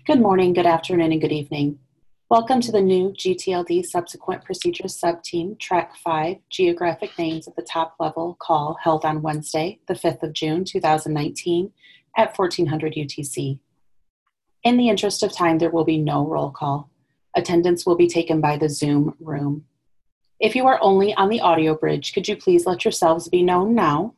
Good morning, good afternoon, and good evening. Welcome to the new GTLD Subsequent Procedures Subteam Track 5 Geographic Names at the Top Level call held on Wednesday, the 5th of June, 2019 at 1400 UTC. In the interest of time, there will be no roll call. Attendance will be taken by the Zoom room. If you are only on the audio bridge, could you please let yourselves be known now?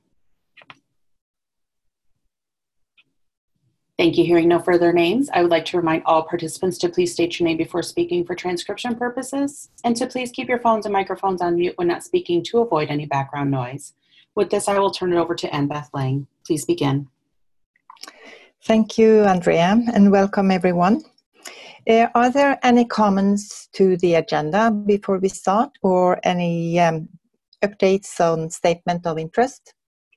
Thank you. Hearing no further names, I would like to remind all participants to please state your name before speaking for transcription purposes, and to please keep your phones and microphones on mute when not speaking to avoid any background noise. With this, I will turn it over to Annbeth Lang. Please begin. Thank you, Andrea, and welcome everyone. Are there any comments to the agenda before we start, or any updates on statement of interest?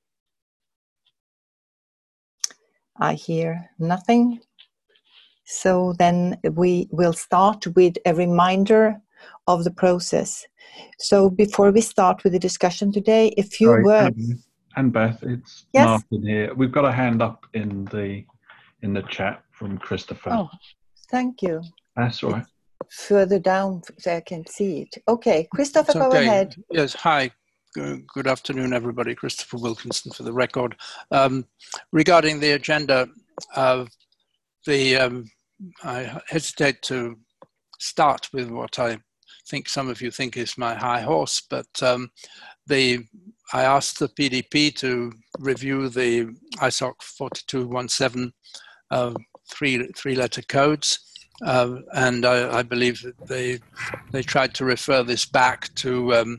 I hear nothing. So then we will start with a reminder of the process. So before we start with the discussion today, a few words. Annbeth, it's Yes? Martin here. We've got a hand up in the chat from Christopher. Oh, thank you. That's all right. It's further down so I can see it. Okay, Christopher, go ahead. Yes, hi. Good afternoon, everybody. Christopher Wilkinson for the record. Regarding the agenda, I hesitate to start with what I think some of you think is my high horse, but I asked the PDP to review the ISOC 4217 three-letter codes, and I believe that they tried to refer this back to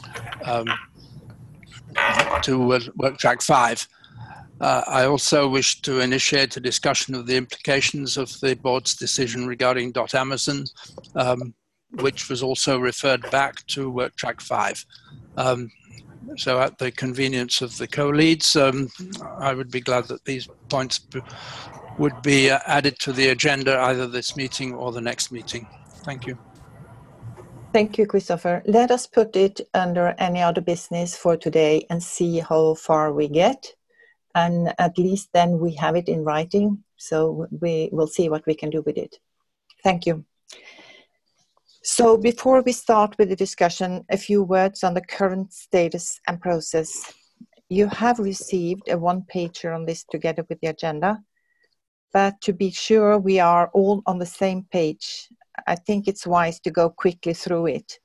Work Track 5. I also wish to initiate a discussion of the implications of the board's decision regarding .Amazon, which was also referred back to Work Track 5. So at the convenience of the co-leads, I would be glad that these points would be added to the agenda either this meeting or the next meeting. Thank you. Thank you, Christopher. Let us put it under any other business for today and see how far we get. And at least then we have it in writing, so we will see what we can do with it. Thank you. So before we start with the discussion, a few words on the current status and process. You have received a one-pager on this together with the agenda, but to be sure we are all on the same page, I think it's wise to go quickly through it.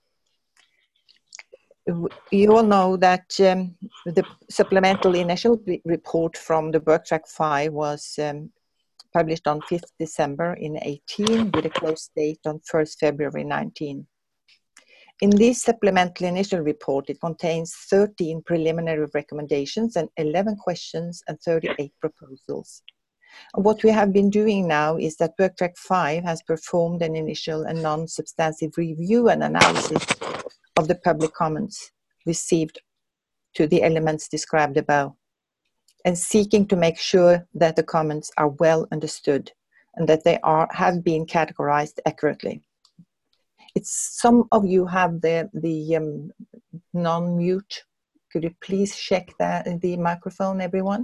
You all know that the supplemental initial report from the Work Track 5 was published on 5th December in 18 with a close date on 1st February 19. In this supplemental initial report, it contains 13 preliminary recommendations and 11 questions and 38 proposals. What we have been doing now is that Work Track 5 has performed an initial and non-substantive review and analysis of the public comments received to the elements described above, and seeking to make sure that the comments are well understood and that they have been categorized accurately. Some of you have the non-mute. Could you please check the microphone, everyone?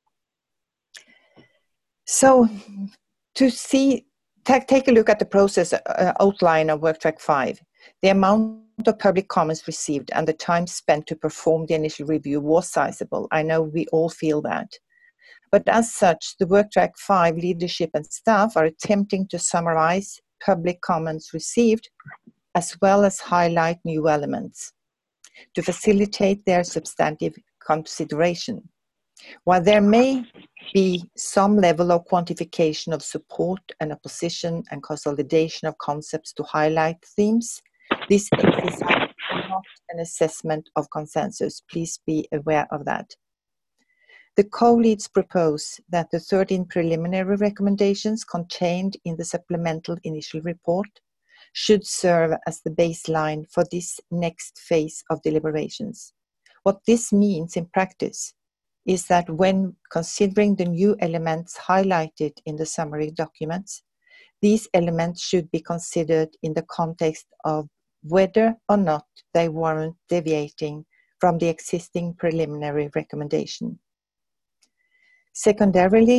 So to take a look at the process outline of Work Track 5, the amount of public comments received and the time spent to perform the initial review was sizable. I know we all feel that. But as such, the Work Track 5 leadership and staff are attempting to summarize public comments received as well as highlight new elements to facilitate their substantive consideration. While there may be some level of quantification of support and opposition and consolidation of concepts to highlight themes, this exercise is not an assessment of consensus. Please be aware of that. The co-leads propose that the 13 preliminary recommendations contained in the supplemental initial report should serve as the baseline for this next phase of deliberations. What this means in practice is that when considering the new elements highlighted in the summary documents, these elements should be considered in the context of whether or not they warrant deviating from the existing preliminary recommendation. Secondarily,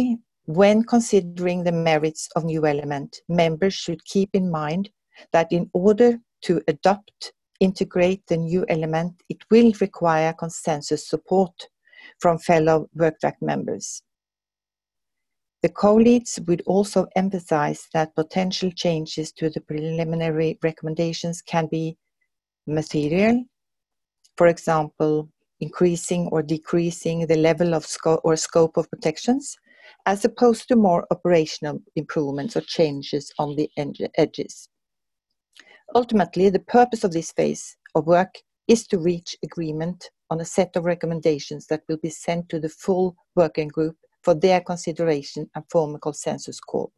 When considering the merits of new element, members should keep in mind that in order to integrate the new element, it will require consensus support from fellow work track members. The co-leads would also emphasize that potential changes to the preliminary recommendations can be material, for example, increasing or decreasing the level of scope of protections, as opposed to more operational improvements or changes on the edges. Ultimately, the purpose of this phase of work is to reach agreement on a set of recommendations that will be sent to the full working group for their consideration and form a consensus call.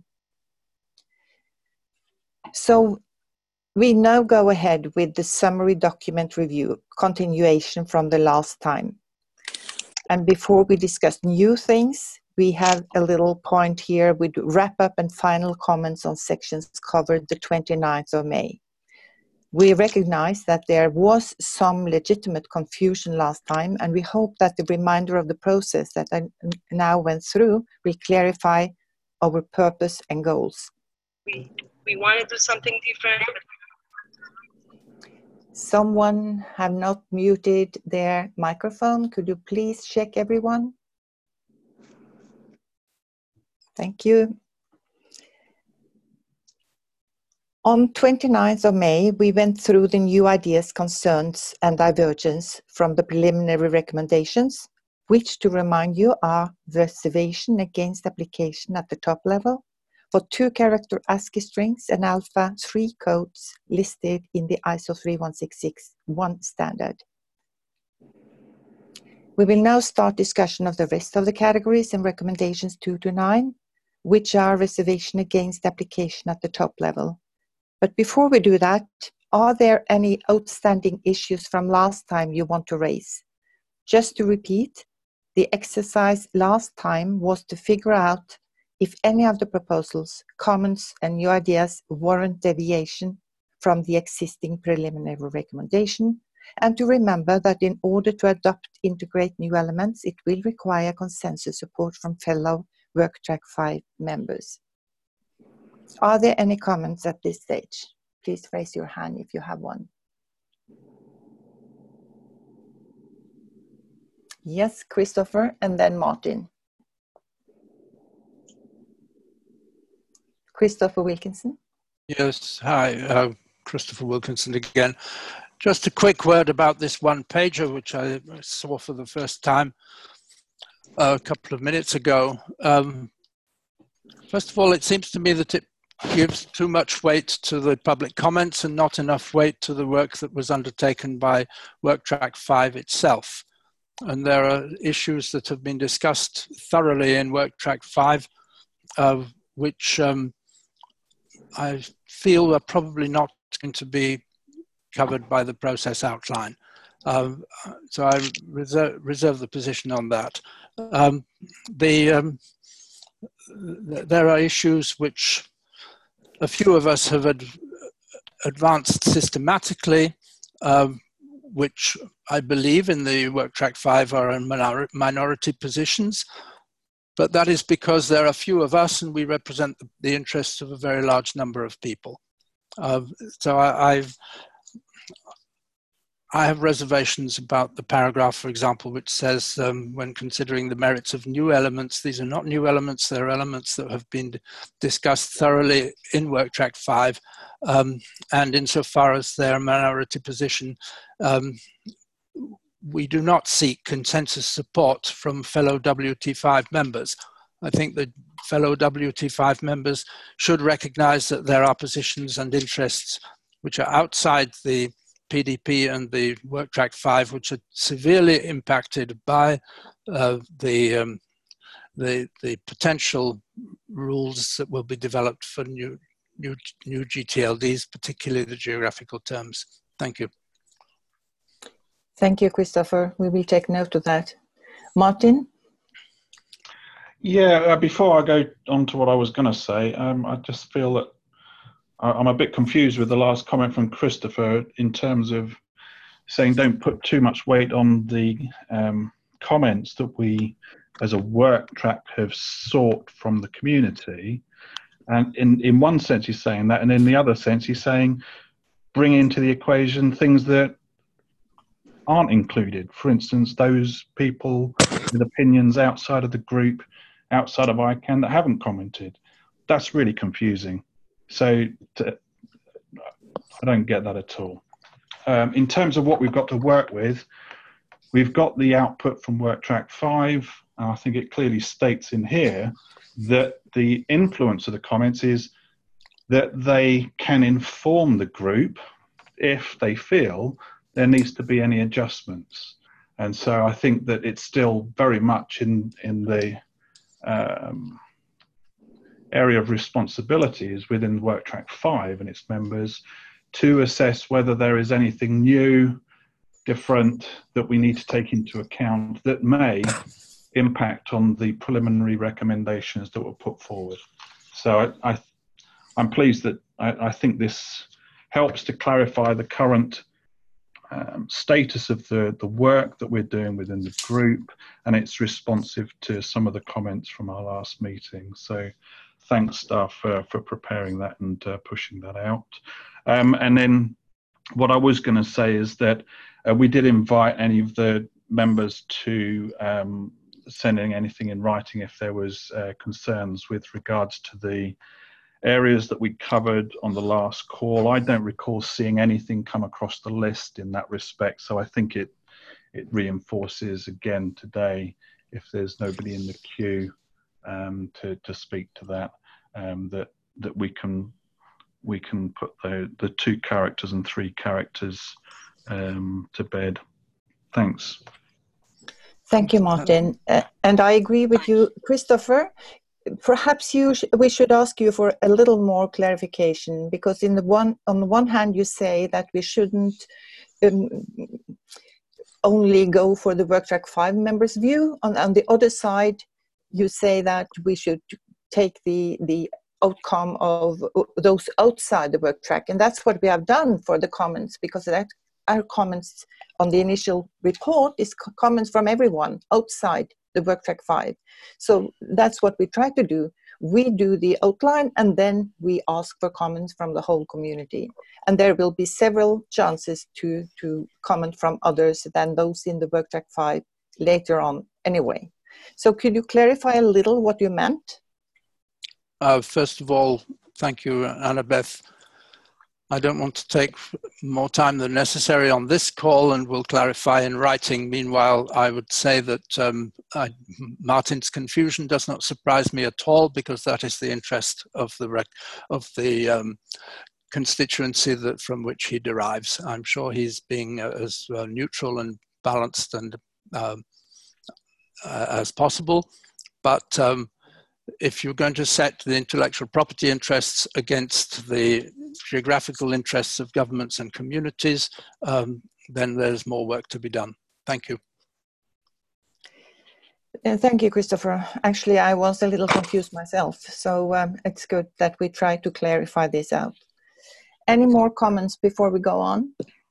So we now go ahead with the summary document review, continuation from the last time. And before we discuss new things, we have a little point here with wrap up and final comments on sections covered the 29th of May. We recognize that there was some legitimate confusion last time, and we hope that the reminder of the process that I now went through will clarify our purpose and goals. We want to do something different. Someone have not muted their microphone. Could you please check, everyone? Thank you. On 29th of May, we went through the new ideas, concerns, and divergence from the preliminary recommendations, which, to remind you, are reservation against application at the top level for 2-character ASCII strings and alpha 3 codes listed in the ISO 31661 standard. We will now start discussion of the rest of the categories and recommendations 2 to 9, which are reservation against application at the top level. But before we do that, are there any outstanding issues from last time you want to raise? Just to repeat, the exercise last time was to figure out if any of the proposals, comments, and new ideas warrant deviation from the existing preliminary recommendation, and to remember that in order to integrate new elements, it will require consensus support from fellow Work Track 5 members. Are there any comments at this stage? Please raise your hand if you have one. Yes, Christopher, and then Martin. Christopher Wilkinson. Yes, hi, Christopher Wilkinson again. Just a quick word about this one-pager, which I saw for the first time a couple of minutes ago. First of all, it seems to me that it gives too much weight to the public comments and not enough weight to the work that was undertaken by Work Track 5 itself. And there are issues that have been discussed thoroughly in Work Track 5, which I feel are probably not going to be covered by the process outline. So I reserve the position on that. There are issues which a few of us have advanced systematically, which I believe in the Work Track 5 are in minority positions, but that is because there are few of us and we represent the interests of a very large number of people. So I have reservations about the paragraph, for example, which says when considering the merits of new elements, these are not new elements, they're elements that have been discussed thoroughly in Work Track 5. And insofar as their minority position, we do not seek consensus support from fellow WT5 members. I think that fellow WT5 members should recognize that there are positions and interests which are outside the PDP and the Work Track 5, which are severely impacted by the potential rules that will be developed for new GTLDs, particularly the geographical terms. Thank you. Thank you, Christopher. We will take note of that. Martin? Yeah, before I go on to what I was going to say, I just feel that I'm a bit confused with the last comment from Christopher in terms of saying don't put too much weight on the comments that we as a work track have sought from the community. And in one sense he's saying that, and in the other sense he's saying bring into the equation things that aren't included. For instance, those people with opinions outside of the group, outside of ICANN, that haven't commented. That's really confusing. So I don't get that at all. In terms of what we've got to work with, we've got the output from Work Track 5. And I think it clearly states in here that the influence of the comments is that they can inform the group if they feel there needs to be any adjustments. And so I think that it's still very much in the area of responsibilities within Work Track 5 and its members to assess whether there is anything new, different, that we need to take into account that may impact on the preliminary recommendations that were put forward. So I'm pleased that I think this helps to clarify the current status of the work that we're doing within the group, and it's responsive to some of the comments from our last meeting. So thanks, staff, for preparing that and pushing that out. And then what I was going to say is that we did invite any of the members to sending anything in writing if there was concerns with regards to the areas that we covered on the last call. I don't recall seeing anything come across the list in that respect, so I think it reinforces again today, if there's nobody in the queue to speak to that, that we can put the 2 characters and 3 characters to bed. Thanks. Thank you, Martin. And I agree with you, Christopher. Perhaps we should ask you for a little more clarification, because on the one hand you say that we shouldn't only go for the Work Track 5 members' view. On the other side, you say that we should take the outcome of those outside the work track, and that's what we have done for the comments, because that our comments on the initial report is comments from everyone outside the Work Track 5. So that's what we try to do. We do the outline and then we ask for comments from the whole community. And there will be several chances to comment from others than those in the Work Track 5 later on anyway. So could you clarify a little what you meant? First of all, thank you, Annabeth. I don't want to take more time than necessary on this call, and will clarify in writing. Meanwhile, I would say that Martin's confusion does not surprise me at all, because that is the interest of the constituency from which he derives. I'm sure he's being as neutral and balanced and as possible, but if you're going to set the intellectual property interests against the geographical interests of governments and communities, then there's more work to be done. Thank you. Thank you, Christopher. Actually, I was a little confused myself, so it's good that we try to clarify this out. Any more comments before we go on?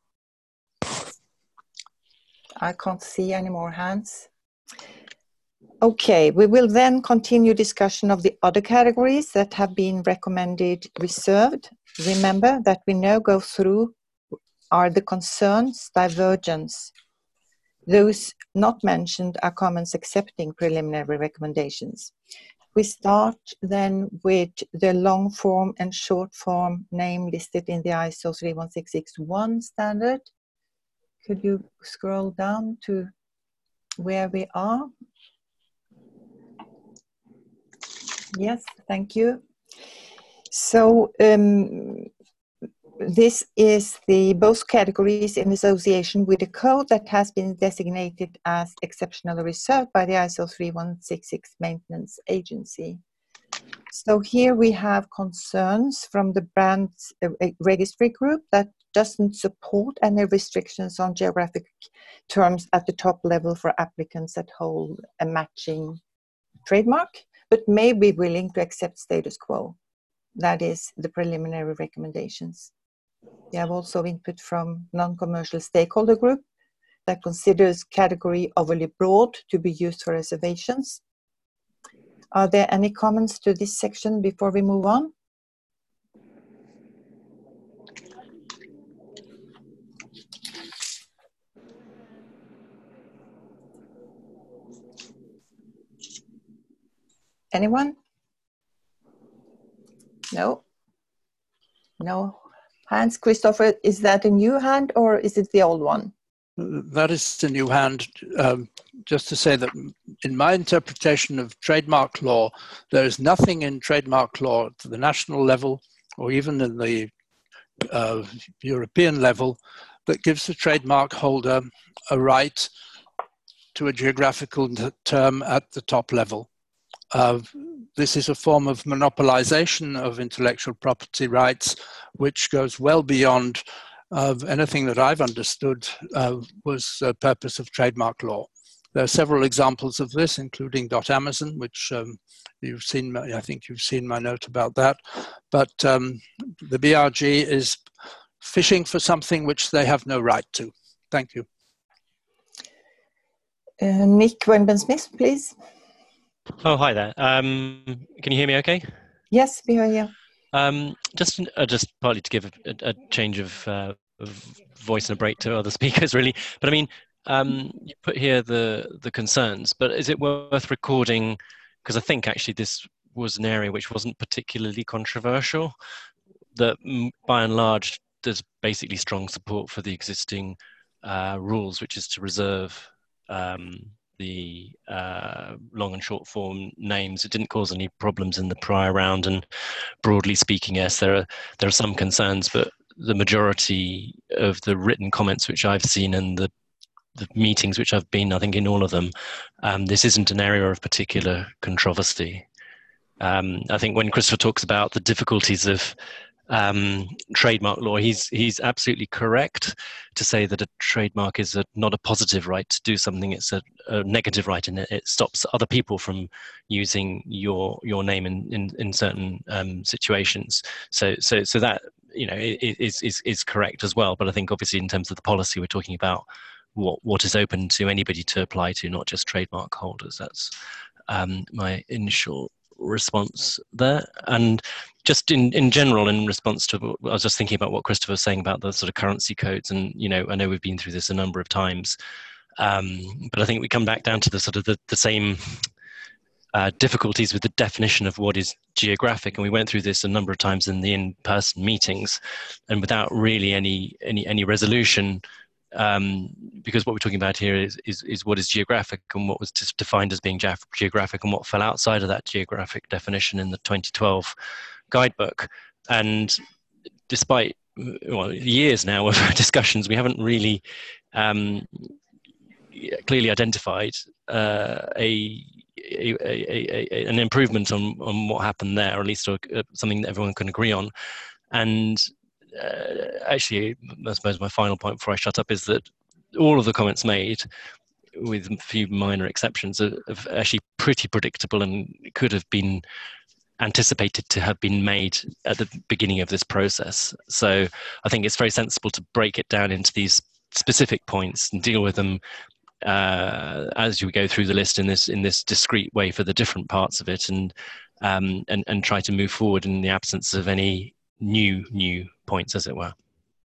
I can't see any more hands. Okay, we will then continue discussion of the other categories that have been recommended reserved. Remember that we now go through are the concerns, divergence. Those not mentioned are comments accepting preliminary recommendations. We start then with the long form and short form name listed in the ISO 31661 standard. Could you scroll down to where we are? Yes, thank you. So this is both categories in association with a code that has been designated as exceptionally reserved by the ISO 3166 Maintenance Agency. So here we have concerns from the brands registry group that doesn't support any restrictions on geographic terms at the top level for applicants that hold a matching trademark, but may be willing to accept status quo. That is the preliminary recommendations. We have also input from non-commercial stakeholder group that considers category overly broad to be used for reservations. Are there any comments to this section before we move on? Anyone? No? No hands. Christopher, is that a new hand or is it the old one? That is the new hand. Just to say that in my interpretation of trademark law, there is nothing in trademark law at the national level or even in the European level that gives the trademark holder a right to a geographical term at the top level. This is a form of monopolization of intellectual property rights, which goes well beyond anything that I've understood was the purpose of trademark law. There are several examples of this, including .amazon, which you've seen. I think you've seen my note about that. But the BRG is fishing for something which they have no right to. Thank you. Nick Wenben-Smith, please. Oh, hi there. Can you hear me okay? Yes, we hear you. Just partly to give a change of voice and a break to other speakers, really. But I mean, you put here the concerns, but is it worth recording? Because I think actually this was an area which wasn't particularly controversial, that by and large there's basically strong support for the existing rules, which is to reserve the long and short form names. It didn't cause any problems in the prior round, and broadly speaking, yes, there are some concerns, but the majority of the written comments which I've seen and the meetings which I've been, I think, in all of them, this isn't an area of particular controversy. I think when Christopher talks about the difficulties of trademark law, he's absolutely correct to say that a trademark is not a positive right to do something. It's a negative right, and it stops other people from using your name in certain situations. So that, you know, is correct as well. But I think obviously in terms of the policy, we're talking about what is open to anybody to apply to, not just trademark holders. That's my initial response there. And just in general, in response to, I was just thinking about what Christopher was saying about the sort of currency codes, and you know, I know we've been through this a number of times, but I think we come back down to the sort of the same difficulties with the definition of what is geographic, and we went through this a number of times in the in-person meetings, and without really any resolution. Because what we're talking about here is what is geographic and what was defined as being geographic and what fell outside of that geographic definition in the 2012 guidebook. And despite years now of discussions, we haven't really clearly identified an improvement on what happened there, or at least something that everyone can agree on. And actually, I suppose my final point before I shut up is that all of the comments made, with a few minor exceptions, are actually pretty predictable and could have been anticipated to have been made at the beginning of this process. So I think it's very sensible to break it down into these specific points and deal with them as you go through the list in this discrete way for the different parts of it, and try to move forward in the absence of any new points, as it were.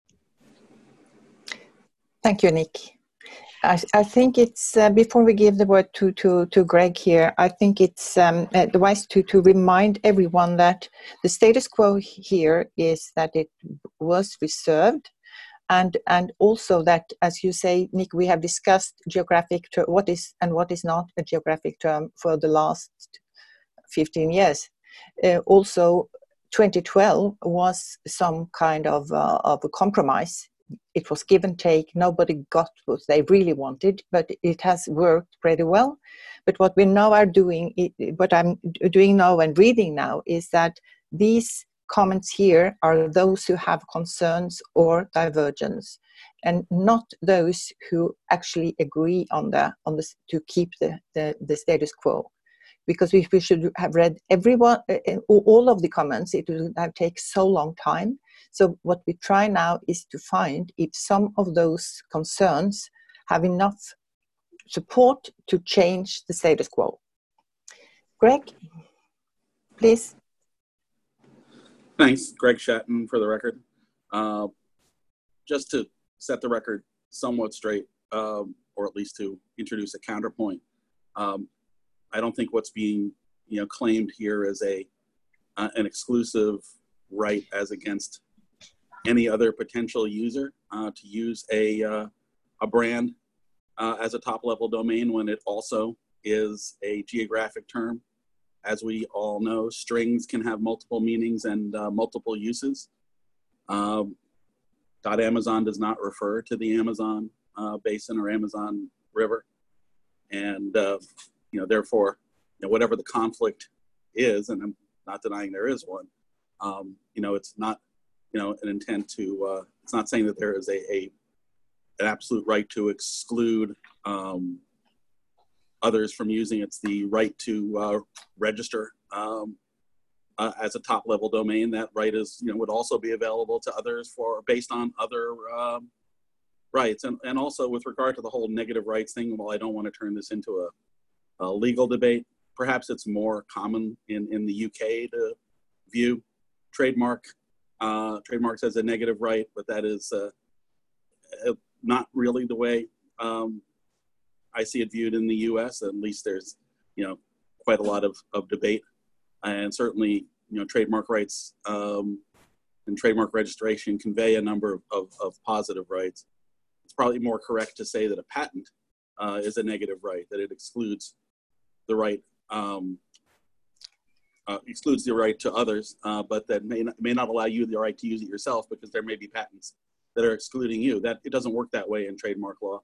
Thank you, Nick. I think it's, before we give the word to Greg here, I think it's wise to remind everyone that the status quo here is that it was reserved, and also that, as you say, Nick, we have discussed geographic what is and what is not a geographic term for the last 15 years. Also, 2012 was some kind of a compromise. It was give and take. Nobody got what they really wanted, but it has worked pretty well. But what we now are doing, what I'm doing now and reading now, is that these comments here are those who have concerns or divergence, and not those who actually agree on the to keep the status quo. Because if we should have read all of the comments, it would have taken so long time. So what we try now is to find if some of those concerns have enough support to change the status quo. Greg, please. Thanks, Greg Shatton, for the record. Just to set the record somewhat straight, or at least to introduce a counterpoint, I don't think what's being claimed here is an exclusive right as against any other potential user to use a brand as a top-level domain when it also is a geographic term. As we all know, strings can have multiple meanings and multiple uses. .amazon does not refer to the Amazon basin or Amazon River, and therefore, whatever the conflict is, and I'm not denying there is one, it's not an intent to. It's not saying that there is an absolute right to exclude others from using. It's the right to register as a top-level domain. That right is, would also be available to others based on other rights. And also with regard to the whole negative rights thing, while I don't want to turn this into a legal debate, perhaps it's more common in the UK to view trademarks as a negative right, but that is not really the way I see it viewed in the US. At least there's, quite a lot of debate. And certainly, trademark rights and trademark registration convey a number of positive rights. It's probably more correct to say that a patent is a negative right, that it excludes the right to others, but that may not allow you the right to use it yourself because there may be patents that are excluding you. That it doesn't work that way in trademark law.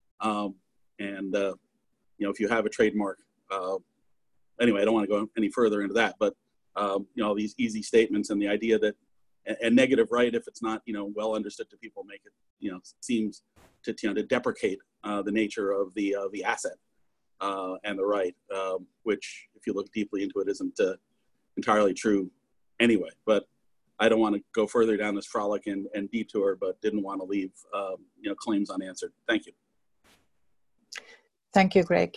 If you have a trademark, anyway, I don't want to go any further into that, but all these easy statements and the idea that a negative right, if it's not well understood to people, make it seems to deprecate the nature of the asset and the right, which if you look deeply into it isn't entirely true anyway. But I don't want to go further down this frolic and detour, but didn't want to leave claims unanswered. Thank you. Thank you, Greg.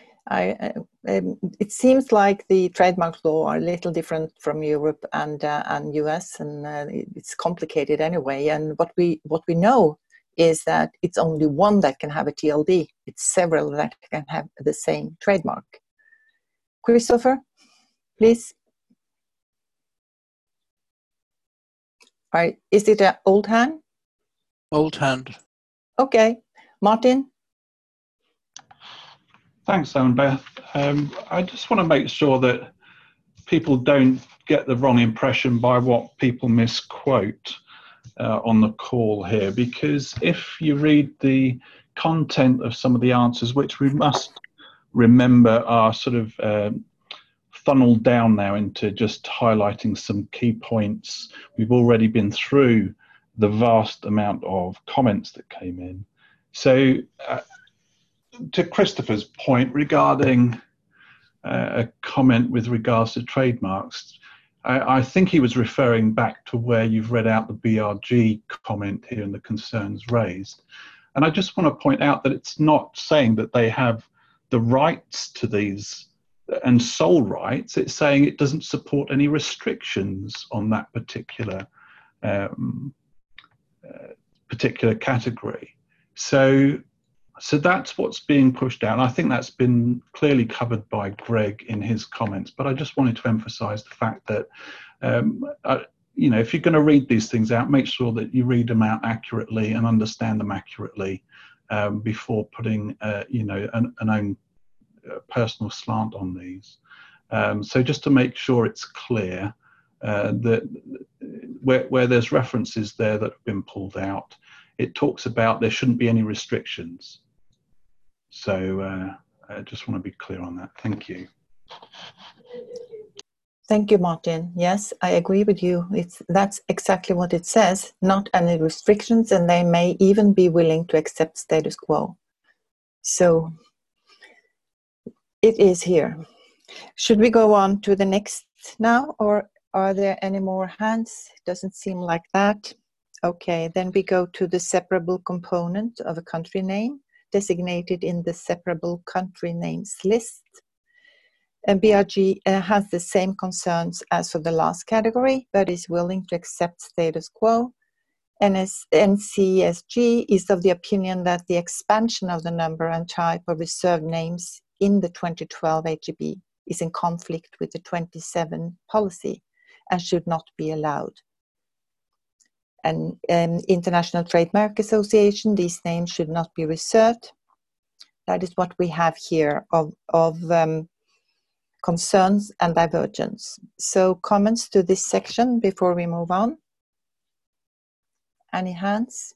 It seems like the trademark law are a little different from Europe and US, and it's complicated anyway. And what we know is that it's only one that can have a TLD. It's several that can have the same trademark. Christopher, please. All right. Is it an old hand? Old hand. Okay. Martin? Thanks, Annabeth. I just want to make sure that people don't get the wrong impression by what people misquote on the call here, because if you read the content of some of the answers, which we must remember are sort of funneled down now into just highlighting some key points. We've already been through the vast amount of comments that came in. So to Christopher's point regarding a comment with regards to trademarks, I think he was referring back to where you've read out the BRG comment here and the concerns raised. And I just want to point out that it's not saying that they have the rights to these and sole rights. It's saying it doesn't support any restrictions on that particular category. So that's what's being pushed out. And I think that's been clearly covered by Greg in his comments. But I just wanted to emphasize the fact that, if you're going to read these things out, make sure that you read them out accurately and understand them accurately before putting, an own personal slant on these. So just to make sure it's clear that where there's references there that have been pulled out, it talks about there shouldn't be any restrictions. So I just want to be clear on that. Thank you. Thank you, Martin. Yes, I agree with you. That's exactly what it says, not any restrictions, and they may even be willing to accept status quo. So it is here. Should we go on to the next now, or are there any more hands? Doesn't seem like that. Okay, then we go to the separable component of a country name. designated in the separable country names list. And BRG has the same concerns as for the last category, but is willing to accept status quo. NCSG is of the opinion that the expansion of the number and type of reserved names in the 2012 HGB is in conflict with the 27 policy and should not be allowed. And International Trademark Association, these names should not be reserved. That is what we have here of concerns and divergence. So comments to this section before we move on? Any hands?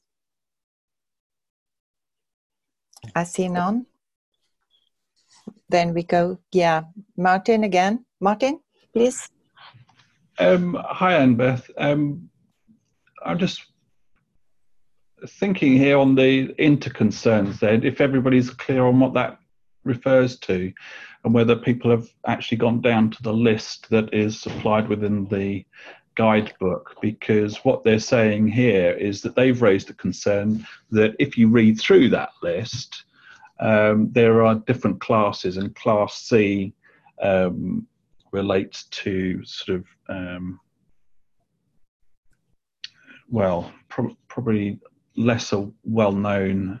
I see none. Then we go, yeah, Martin again. Martin, please. Hi, Annbeth. I'm just thinking here on the interconcerns then, if everybody's clear on what that refers to and whether people have actually gone down to the list that is supplied within the guidebook, because what they're saying here is that they've raised a concern that if you read through that list, there are different classes, and Class C relates to sort of, well, probably lesser well-known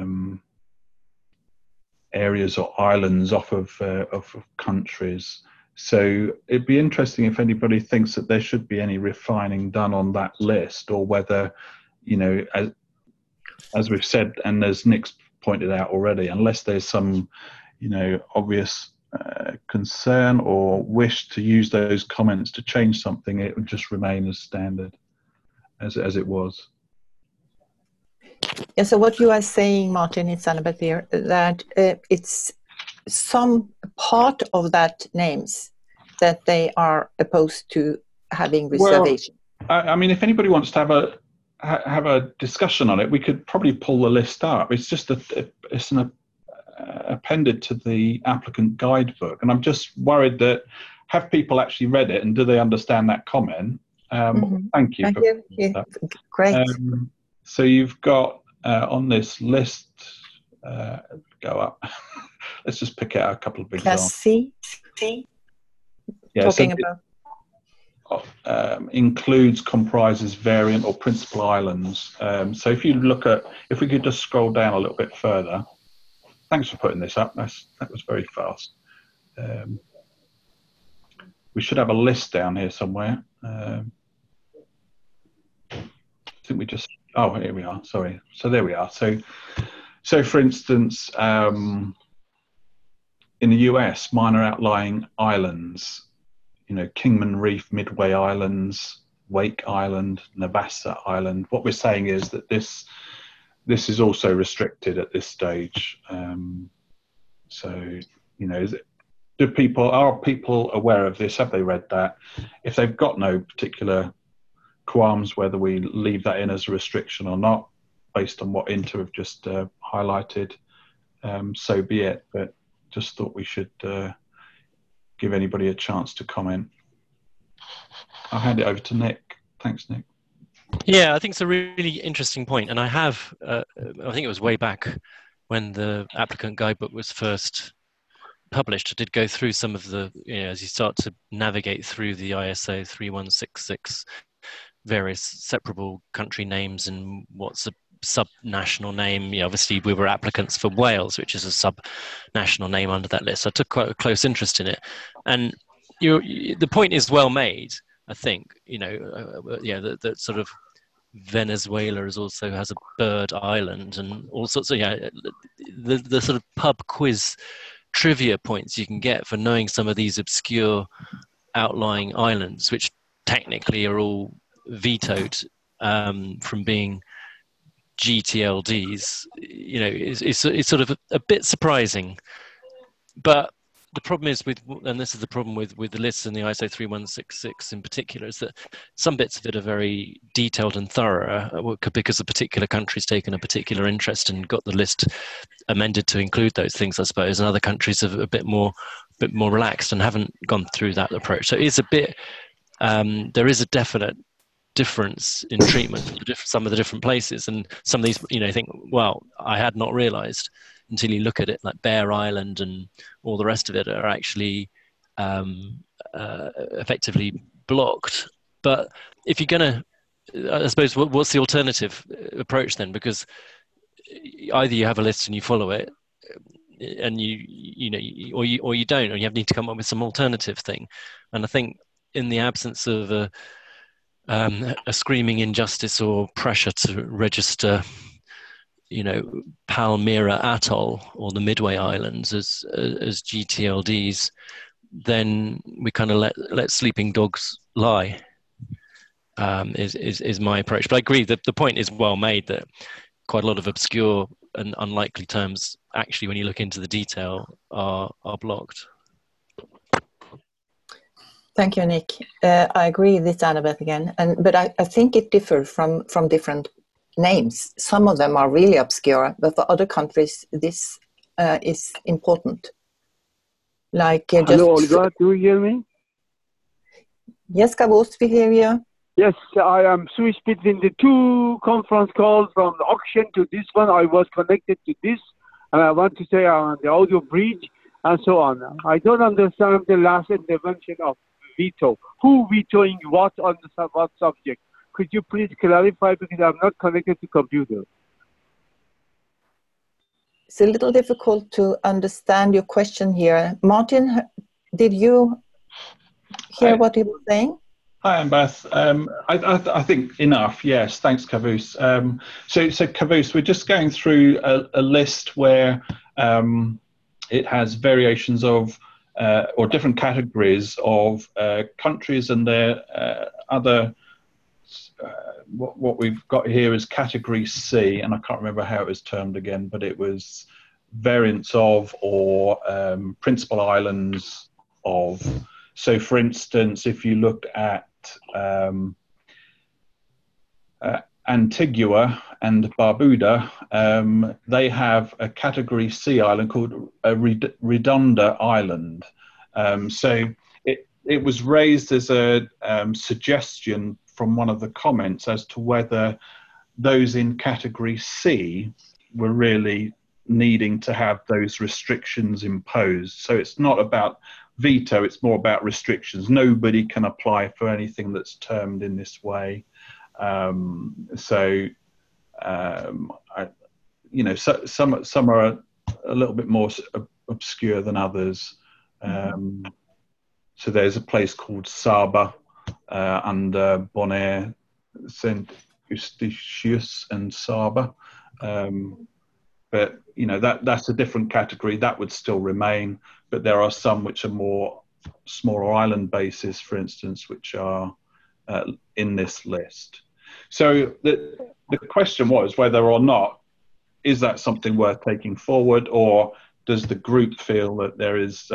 areas or islands off of countries. So it'd be interesting if anybody thinks that there should be any refining done on that list, or whether, you know, as we've said, and as Nick's pointed out already, unless there's some, you know, obvious concern or wish to use those comments to change something, it would just remain as standard as it was. Yeah, so what you are saying, Martin, it's Annabeth here, that it's some part of that names that they are opposed to having reservation. Well, I mean, if anybody wants to have a discussion on it, we could probably pull the list up. It's just it's an appended to the applicant guidebook, and I'm just worried that have people actually read it and do they understand that comment? Thank you. Thank you. Yeah, great. So you've got on this list, go up. Let's just pick out a couple of examples. Class C. Yeah, talking about includes, comprises variant or principal islands. So if you look at, if we could just scroll down a little bit further. Thanks for putting this up. That was very fast. We should have a list down here somewhere. I think we just, oh, here we are, sorry. So there we are. So for instance, in the US, minor outlying islands, you know, Kingman Reef, Midway Islands, Wake Island, Navassa Island. What we're saying is that this is also restricted at this stage. So, you know, are people aware of this? Have they read that? If they've got no particular qualms whether we leave that in as a restriction or not, based on what Inter have just highlighted, so be it. But just thought we should give anybody a chance to comment. I'll hand it over to Nick. Thanks, Nick. Yeah, I think it's a really interesting point, and I have, I think it was way back when the applicant guidebook was first published. I did go through some of the, you know, as you start to navigate through the ISO 3166, various separable country names and what's a sub-national name. You know, obviously we were applicants for Wales, which is a sub-national name under that list. So I took quite a close interest in it. And the point is well made, I think, you know, that sort of Venezuela also has a bird island and all sorts of, the sort of pub quiz trivia points you can get for knowing some of these obscure outlying islands, which technically are all vetoed from being GTLDs, you know, is sort of a bit surprising. But the problem is and this is the problem with the lists in the ISO 3166 in particular, is that some bits of it are very detailed and thorough because a particular country's taken a particular interest and got the list amended to include those things, I suppose, and other countries are a bit more relaxed and haven't gone through that approach. So it is a bit, there is a definite difference in treatment for some of the different places, and some of these, you think, well, I had not realized until you look at it, like Bear Island and all the rest of it are actually effectively blocked. But if you're going to, I suppose, what's the alternative approach then? Because either you have a list and you follow it, and or you don't, or you need to come up with some alternative thing. And I think in the absence of a screaming injustice or pressure to register, Palmyra Atoll or the Midway Islands as GTLDs, then we kind of let sleeping dogs lie. Is my approach. But I agree that the point is well made that quite a lot of obscure and unlikely terms, actually, when you look into the detail, are blocked. Thank you, Nick. I agree with Annabeth again, but I think it differs from different names. Some of them are really obscure, but for other countries, this is important. Like hello, Olga, do you hear me? Yes, Kavus, we hear you. Yes, I am switched between the two conference calls from the auction to this one. I was connected to this, and I want to say on the audio bridge and so on. I don't understand the last intervention of veto. Who vetoing what on what subject? Could you please clarify, because I'm not connected to computer? It's a little difficult to understand your question here. Martin, did you hear what he was saying? Hi, Ambeth. I think enough. Yes, thanks, Kavus. So Kavus, we're just going through a list where it has variations of or different categories of countries and their other. What we've got here is category C, and I can't remember how it was termed again, but it was variants of or principal islands of. So, for instance, if you look at Antigua and Barbuda, they have a category C island called a Redonda Island. So it was raised as a suggestion from one of the comments as to whether those in category C were really needing to have those restrictions imposed. So it's not about veto, it's more about restrictions. Nobody can apply for anything that's termed in this way. Some are a little bit more obscure than others. So there's a place called Saba under Bonaire, Saint Eustatius and Saba. But that's a different category. That would still remain, but there are some which are more smaller island bases, for instance, which are in this list. So the question was whether or not is that something worth taking forward, or does the group feel that there is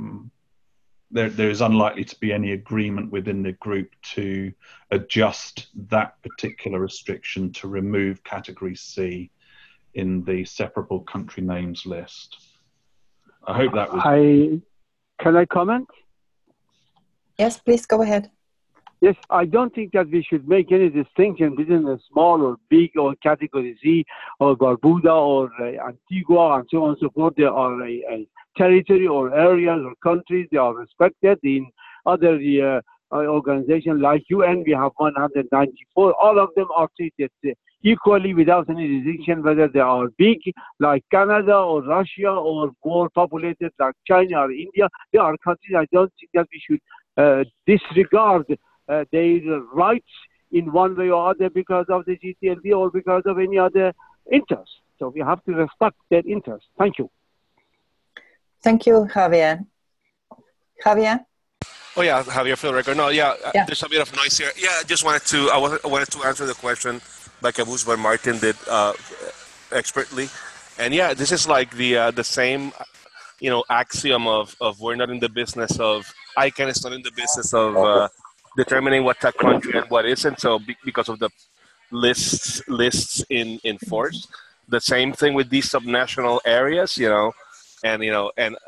unlikely to be any agreement within the group to adjust that particular restriction to remove category C in the separable country names list? I hope that was... Can I comment? Yes, please go ahead. Yes, I don't think that we should make any distinction between a small or big or category C or Barbuda or Antigua and so on and so forth. They are a territory or areas or countries. They are respected in other organizations like UN. We have 194. All of them are treated equally without any distinction, whether they are big like Canada or Russia or more populated like China or India. They are countries. I don't think that we should disregard their rights in one way or other because of the GTLD or because of any other interest. So we have to respect their interest. Thank you. Thank you, Javier. Javier? Oh yeah, Javier for the record. No, yeah, there's a bit of noise here. Yeah, I wanted to answer the question by Kavus, but Martin did expertly. And yeah, this is like the same, axiom of we're not in the business of, ICANN is not in the business of determining what's a country and what isn't. So because of the lists in force, the same thing with these subnational areas, and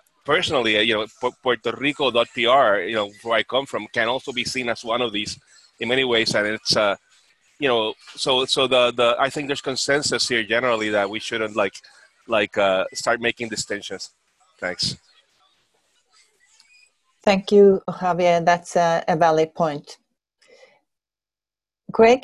personally, Puerto Rico.pr, where I come from, can also be seen as one of these in many ways, and it's so the I think there's consensus here generally that we shouldn't start making distinctions. Thanks. Thank you, Javier. That's a valid point. Greg,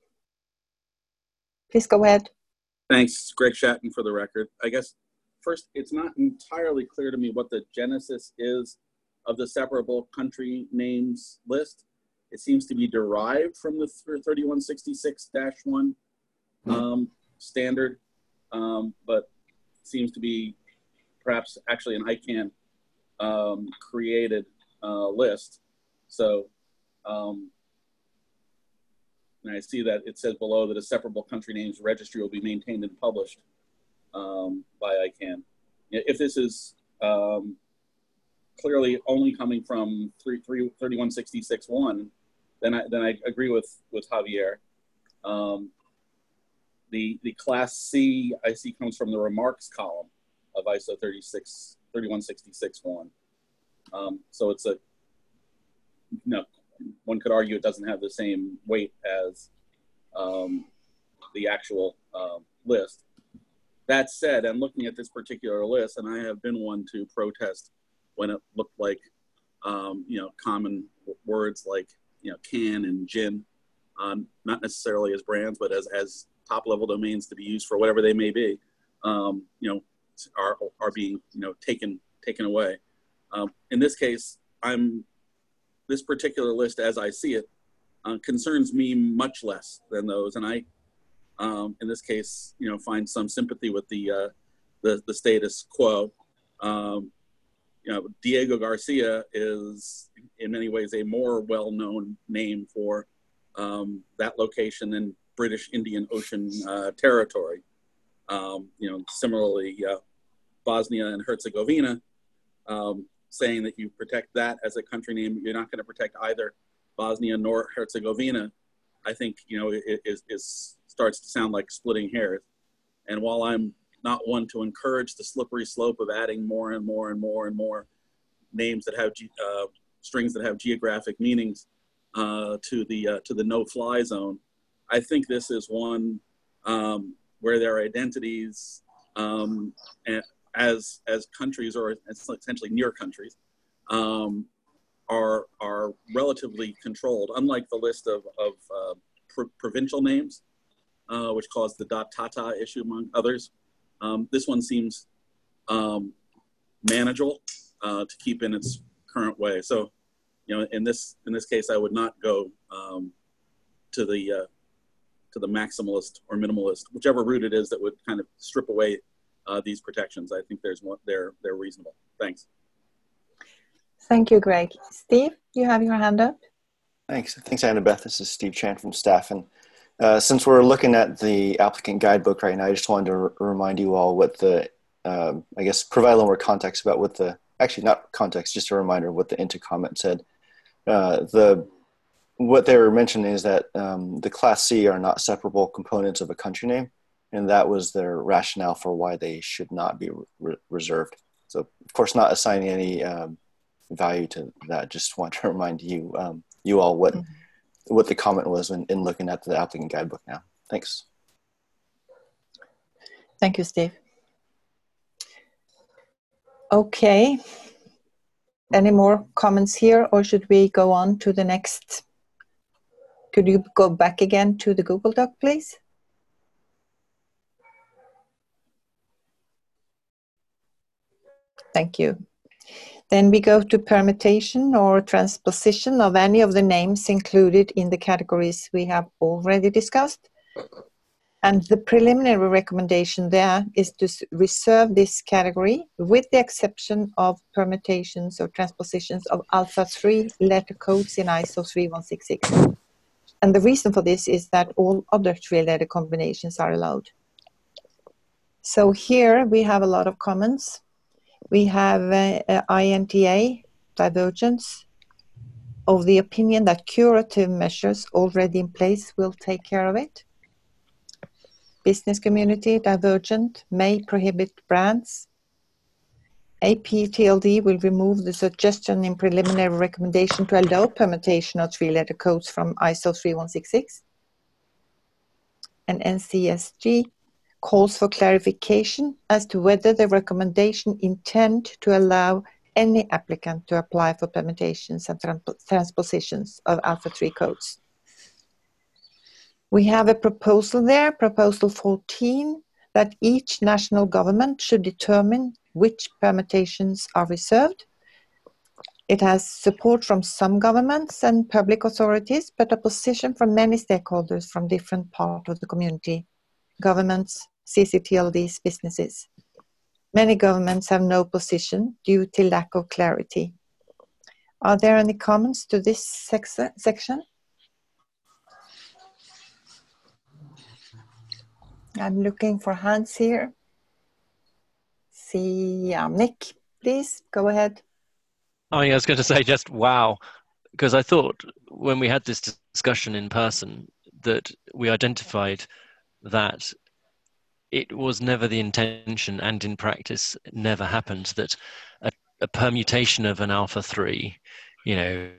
please go ahead. Thanks, Greg Shatton, for the record. I guess first, it's not entirely clear to me what the genesis is of the separable country names list. It seems to be derived from the 3166-1 standard, but seems to be perhaps actually an ICANN created list. So, and I see that it says below that a separable country names registry will be maintained and published by ICANN. If this is clearly only coming from 3166-1, then I agree with Javier. The Class C I see comes from the remarks column of ISO 3166-1. So it's one could argue it doesn't have the same weight as the actual list. That said, I'm looking at this particular list, and I have been one to protest when it looked like, common words like, can and gin, not necessarily as brands, but as top-level domains to be used for whatever they may be, are being, taken away. In this case, this particular list, as I see it, concerns me much less than those, and I, in this case, find some sympathy with the status quo. Diego Garcia is in many ways a more well-known name for that location than British Indian Ocean territory. Similarly, Bosnia and Herzegovina, saying that you protect that as a country name, you're not going to protect either Bosnia nor Herzegovina. I think it starts to sound like splitting hairs. And while I'm not one to encourage the slippery slope of adding more and more and more and more names that have strings that have geographic meanings to the no-fly zone, I think this is one where their identities as countries, or essentially near countries, are relatively controlled. Unlike the list of provincial names, which caused the .tata issue among others, this one seems manageable to keep in its current way. So, in this case, I would not go to the maximalist or minimalist, whichever route it is that would kind of strip away these protections. I think they're reasonable. Thanks. Thank you, Greg. Steve, you have your hand up. Thanks, Annabeth. This is Steve Chan from staff, and since we're looking at the applicant guidebook right now, I just wanted to remind you all what the, I guess, provide a little more context about what the, actually not context, just a reminder of what the into comment said. What they were mentioning is that the Class C are not separable components of a country name, and that was their rationale for why they should not be reserved. So, of course, not assigning any value to that. Just want to remind you, you all, what the comment was in looking at the applicant guidebook now. Thanks. Thank you, Steve. Okay. Any more comments here, or should we go on to the next? Could you go back again to the Google Doc, please? Thank you. Then we go to permutation or transposition of any of the names included in the categories we have already discussed. And the preliminary recommendation there is to reserve this category with the exception of permutations or transpositions of alpha 3 letter codes in ISO 3166. And the reason for this is that all other 3-letter combinations are allowed. So here we have a lot of comments. We have INTA divergence of the opinion that curative measures already in place will take care of it. Business community divergent may prohibit brands. APTLD will remove the suggestion in preliminary recommendation to allow permutation of three-letter codes from ISO 3166. And NCSG calls for clarification as to whether the recommendation intend to allow any applicant to apply for permutations and transpositions of Alpha 3 codes. We have a proposal there, proposal 14, that each national government should determine which permutations are reserved. It has support from some governments and public authorities, but opposition from many stakeholders from different parts of the community, governments, CCTLDs, businesses. Many governments have no position due to lack of clarity. Are there any comments to this section? I'm looking for hands here. See, Nick, please go ahead. Oh, yeah, I was going to say just wow, because I thought when we had this discussion in person that we identified that it was never the intention, and in practice it never happened, that a permutation of an Alpha 3, you know,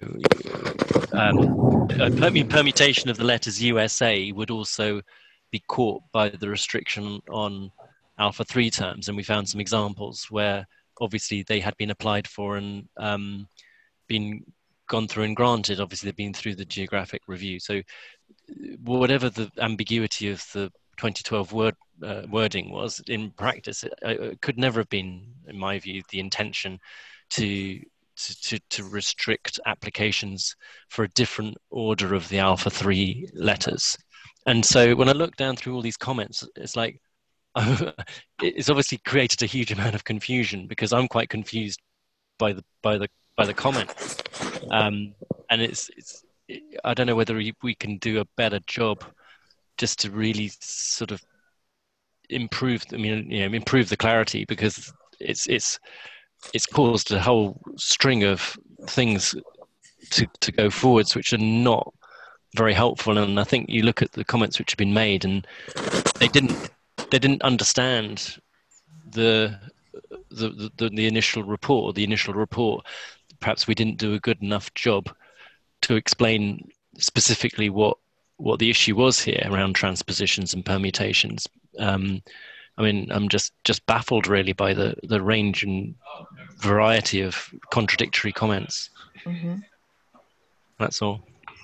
a permutation of the letters USA would also be caught by the restriction on Alpha 3 terms. And we found some examples where obviously they had been applied for and been gone through and granted. Obviously they've been through the geographic review. So whatever the ambiguity of the 2012 wording was, in practice, it could never have been, in my view, the intention to restrict applications for a different order of the Alpha 3 letters. And so when I look down through all these comments, it's like, it's obviously created a huge amount of confusion, because I'm quite confused by the comment, and I don't know whether we can do a better job just to really sort of improve the clarity, because it's caused a whole string of things to go forwards which are not very helpful. And I think you look at the comments which have been made, and they didn't understand the initial report. The initial report, perhaps we didn't do a good enough job to explain specifically what the issue was here around transpositions and permutations. I mean, I'm just baffled really by the range and variety of contradictory comments. Mm-hmm. That's all.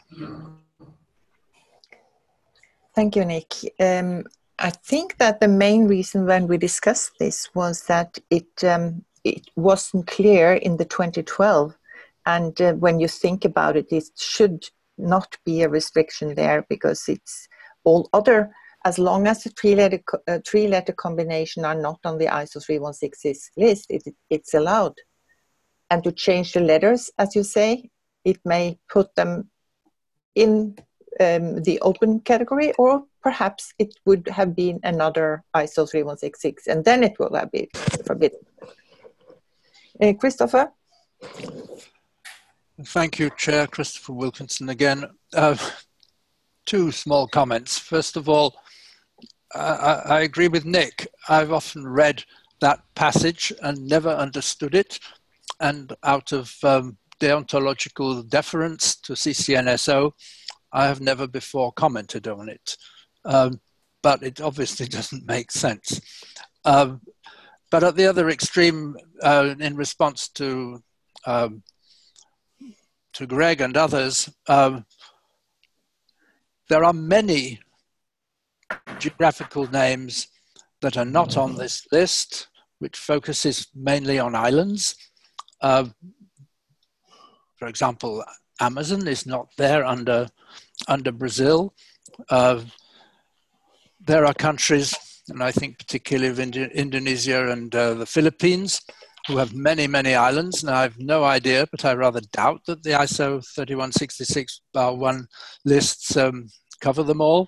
Thank you, Nick. I think that the main reason when we discussed this was that it wasn't clear in the 2012, and when you think about it, it should not be a restriction there, because it's all other, as long as the three-letter combination are not on the ISO 3166 list, it's allowed. And to change the letters, as you say, it may put them in the open category, or perhaps it would have been another ISO 3166, and then it will have been forbidden. Christopher? Thank you, Chair. Christopher Wilkinson again. Two small comments. First of all, I agree with Nick. I've often read that passage and never understood it, and out of deontological deference to CCNSO, I have never before commented on it, but it obviously doesn't make sense. But at the other extreme, in response to Greg and others, there are many geographical names that are not on this list, which focuses mainly on islands. For example, Amazon is not there under Brazil. There are countries, and I think particularly of Indonesia and the Philippines, who have many, many islands. Now, I have no idea, but I rather doubt that the ISO 3166-1 lists cover them all.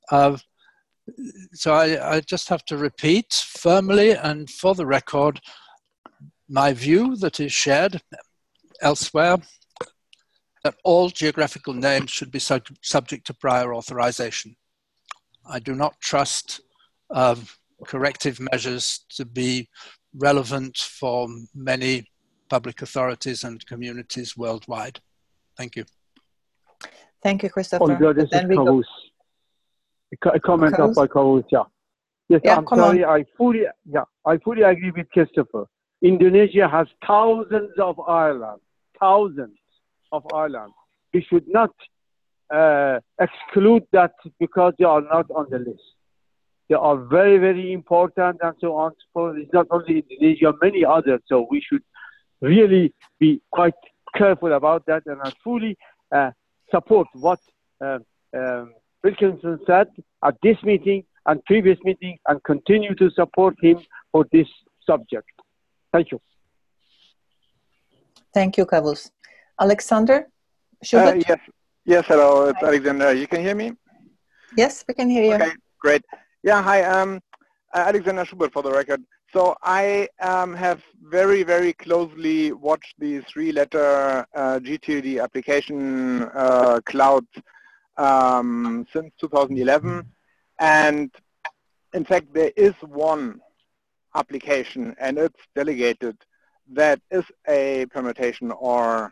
So I just have to repeat firmly and for the record my view that is shared elsewhere, that all geographical names should be subject to prior authorization. I do not trust corrective measures to be relevant for many public authorities and communities worldwide. Thank you. Thank you, Christopher. Olga, this is Kavus. A comment up by Kavus, yeah. Yes, yeah, I'm sorry. I fully agree with Christopher. Indonesia has thousands of islands. We should not exclude that because they are not on the list. They are very, very important and so on. So it's not only Indonesia, many others. So we should really be quite careful about that. And I fully support what Wilkinson said at this meeting and previous meeting, and continue to support him for this subject. Thank you. Thank you, Kavus. Alexander Schubert? Yes, hello, it's Alexander. You can hear me? Yes, we can hear you. Okay, great. Yeah, hi, Alexander Schubert for the record. So I have very, very closely watched the three-letter GTLD application cloud since 2011. And in fact, there is one application, and it's delegated, that is a permutation or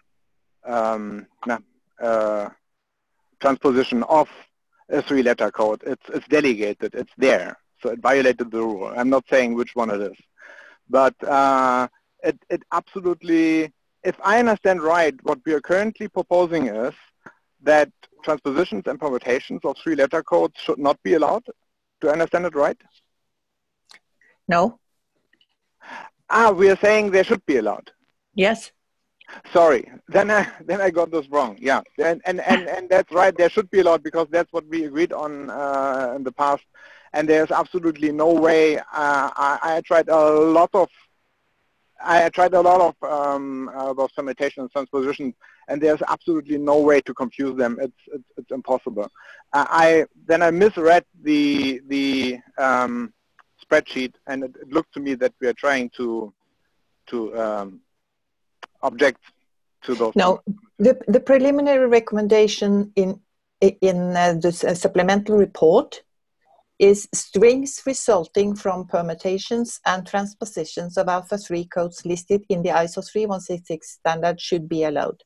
transposition of a three-letter code. It's delegated. It's there. So it violated the rule. I'm not saying which one it is. But it absolutely, if I understand right, what we are currently proposing is that transpositions and permutations of three-letter codes should not be allowed. Do I understand it right? No. We are saying they should be allowed. Yes. Sorry, then I got this wrong. Yeah, and that's right. They should be allowed because that's what we agreed on in the past. And there's absolutely no way. I tried a lot of those permutations and transpositions, and there's absolutely no way to confuse them. It's impossible. Then I misread the spreadsheet, and it looked to me that we are trying to object to those. No, the preliminary recommendation in the supplemental report is strings resulting from permutations and transpositions of Alpha 3 codes listed in the ISO 3166 standard should be allowed.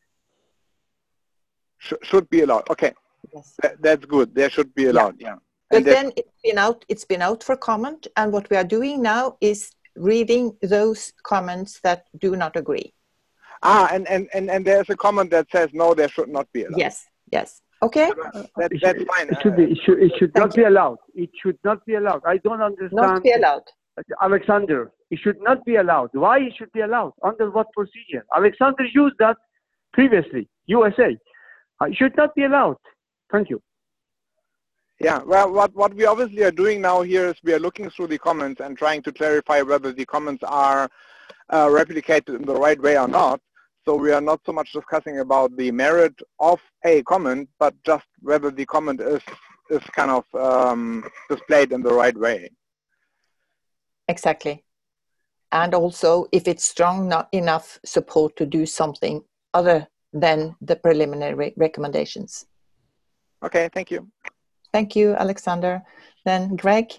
Should be allowed. Okay, yes. That's good. They should be allowed. Yeah. But then it's been out for comment, and what we are doing now is reading those comments that do not agree. And there's a comment that says no, they should not be allowed. Yes. Okay. That's fine. It should not be allowed. It should not be allowed. I don't understand. Not be allowed. Alexander, it should not be allowed. Why it should be allowed? Under what procedure? Alexander used that previously. USA. It should not be allowed. Thank you. Yeah, well, what we obviously are doing now here is we are looking through the comments and trying to clarify whether the comments are replicated in the right way or not. So we are not so much discussing about the merit of a comment, but just whether the comment is kind of displayed in the right way. Exactly. And also if it's strong enough support to do something other than the preliminary recommendations. Okay, thank you. Thank you, Alexander. Then Greg.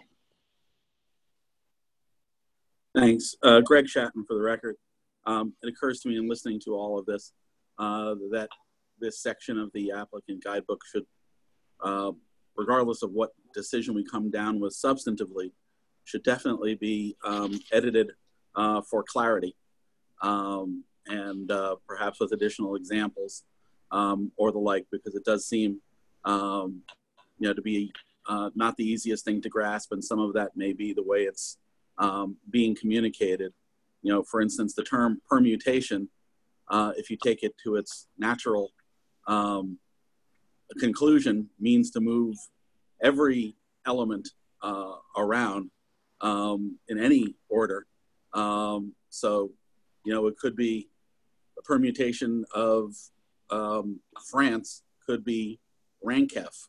Thanks. Greg Shatton for the record. It occurs to me in listening to all of this that this section of the applicant guidebook should, regardless of what decision we come down with substantively, should definitely be edited for clarity and perhaps with additional examples or the like, because it does seem to be not the easiest thing to grasp, and some of that may be the way it's being communicated. For instance, the term permutation, if you take it to its natural conclusion, means to move every element around in any order. So, it could be a permutation of France, could be Rankef,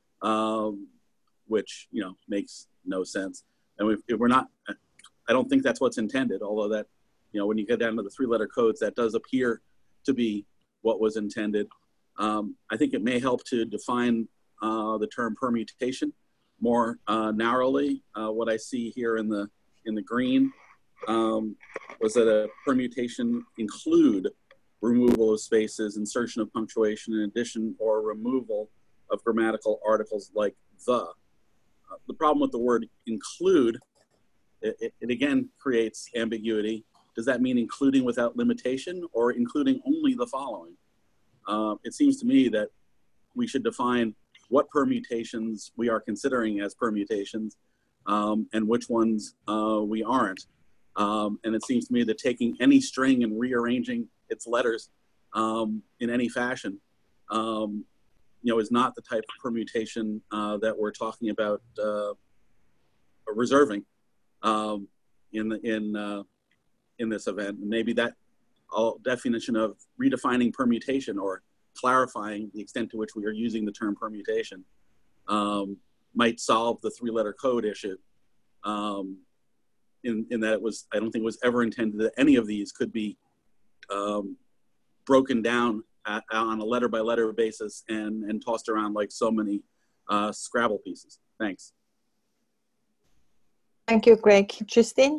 which, makes no sense. And if we're not, I don't think that's what's intended, although that, when you get down to the three-letter codes, that does appear to be what was intended. I think it may help to define the term permutation more narrowly. What I see here in the green was that a permutation include removal of spaces, insertion of punctuation, in addition or removal of grammatical articles like the. The problem with the word include, it again creates ambiguity. Does that mean including without limitation or including only the following? It seems to me that we should define what permutations we are considering as permutations and which ones we aren't. And it seems to me that taking any string and rearranging its letters in any fashion, is not the type of permutation that we're talking about reserving in this event. And maybe that definition of redefining permutation or clarifying the extent to which we are using the term permutation might solve the three-letter code issue. In that I don't think it was ever intended that any of these could be broken down on a letter-by-letter basis and tossed around like so many Scrabble pieces. Thanks. Thank you, Greg. Justine?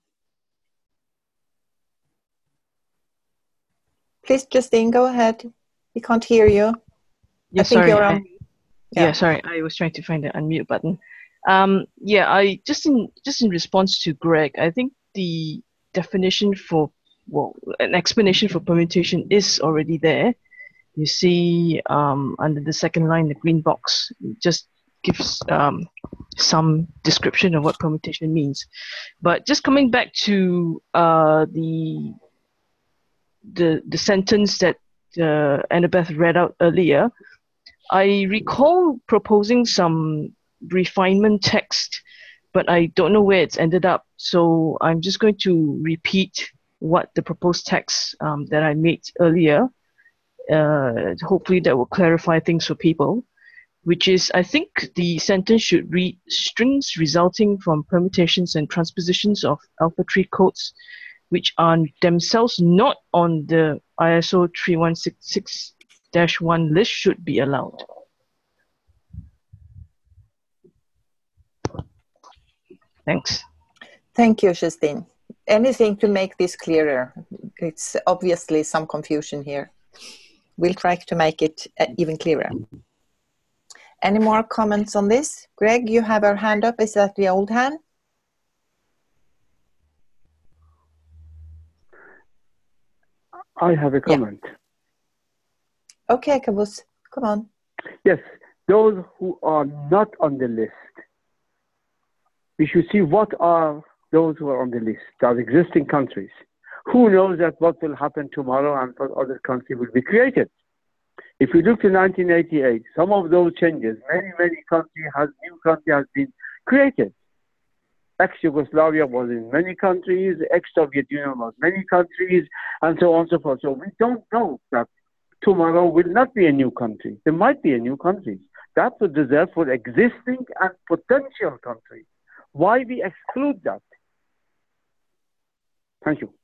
Please, Justine, go ahead. We can't hear you. Yeah, I think sorry. you're on. Yeah, sorry. I was trying to find the unmute button. I just in response to Greg, I think the definition for an explanation for permutation is already there. You see, under the second line, the green box just gives some description of what permutation means. But just coming back to the sentence that Annabeth read out earlier, I recall proposing some refinement text, but I don't know where it's ended up. So I'm just going to repeat what the proposed text that I made earlier. Hopefully that will clarify things for people, which is, I think the sentence should read, strings resulting from permutations and transpositions of alpha tree codes which are themselves not on the ISO 3166-1 list should be allowed. Thanks. Thank you, Justine. Anything to make this clearer? It's obviously some confusion here. We'll try to make it even clearer. Any more comments on this? Greg, you have your hand up. Is that the old hand? I have a comment. Yeah. Okay, Kavus, come on. Yes, those who are not on the list, we should see what are those who are on the list, those existing countries. Who knows that what will happen tomorrow and what other country will be created? If we look to 1988, some of those changes, many new country has been created. Ex-Yugoslavia was in many countries, ex-Soviet Union was many countries, and so on and so forth. So we don't know that tomorrow will not be a new country. There might be a new country. That would reserve for existing and potential countries. Why we exclude that? Thank you.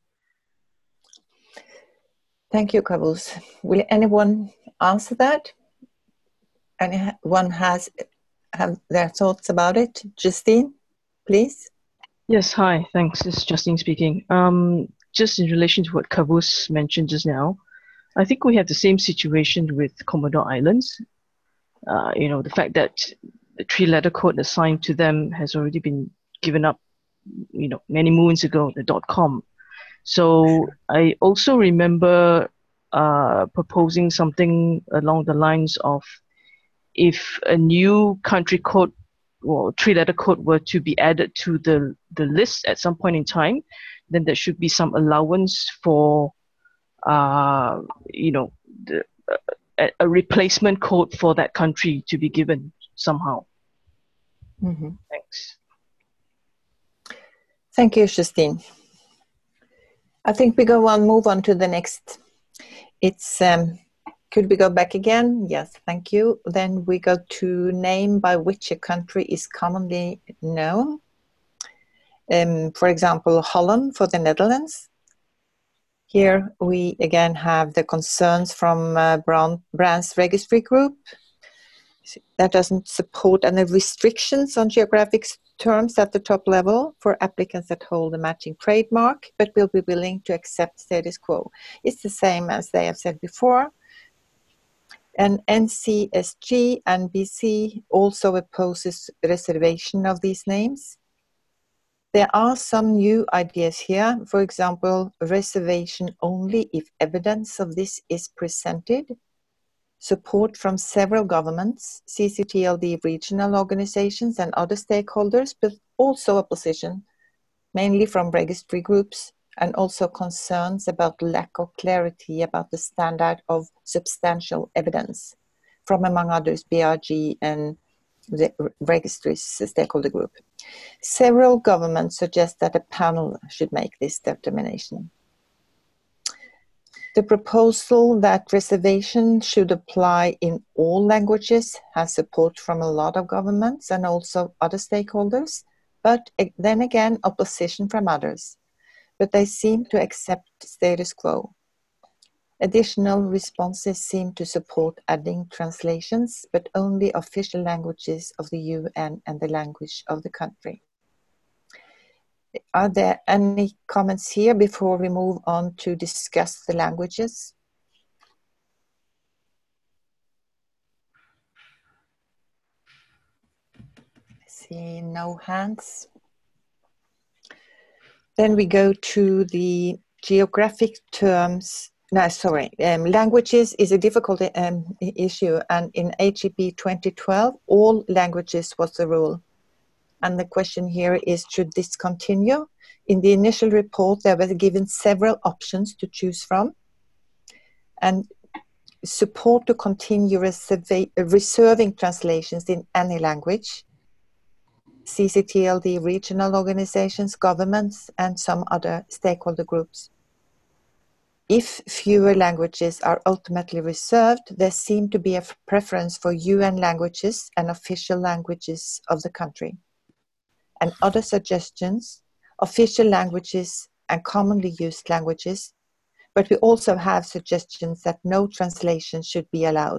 Thank you, Kavus. Will anyone answer that? Anyone have their thoughts about it? Justine, please. Yes, hi, thanks. This is Justine speaking. Just in relation to what Kavus mentioned just now, I think we have the same situation with Commodore Islands. The fact that the three-letter code assigned to them has already been given up, many moons ago, the .com. So I also remember proposing something along the lines of, if a new country code or three-letter code were to be added to the list at some point in time, then there should be some allowance for, a replacement code for that country to be given somehow. Mm-hmm. Thanks. Thank you, Justine. I think we move on to the next. It's, could we go back again? Yes, thank you. Then we go to name by which a country is commonly known. For example, Holland for the Netherlands. Here we again have the concerns from Brands Registry Group. that doesn't support any restrictions on geographic terms at the top level for applicants that hold a matching trademark, but will be willing to accept status quo. It's the same as they have said before. And NCSG and BC also opposes reservation of these names. There are some new ideas here. For example, reservation only if evidence of this is presented. Support from several governments, CCTLD regional organizations and other stakeholders, but also opposition, mainly from registry groups, and also concerns about lack of clarity about the standard of substantial evidence from, among others, BRG and the registry's stakeholder group. Several governments suggest that a panel should make this determination. The proposal that reservation should apply in all languages has support from a lot of governments and also other stakeholders, but then again, opposition from others. But they seem to accept status quo. Additional responses seem to support adding translations, but only official languages of the UN and the language of the country. Are there any comments here before we move on to discuss the languages? I see no hands. Then we go to the geographic terms. No, sorry, languages is a difficult issue, and in HEP 2012, all languages was the rule. And the question here is, should this continue? In the initial report, there were given several options to choose from, and support to continue reserving translations in any language. CCTLD regional organizations, governments, and some other stakeholder groups. If fewer languages are ultimately reserved, there seemed to be a preference for UN languages and official languages of the country. And other suggestions, official languages and commonly used languages, but we also have suggestions that no translation should be allowed.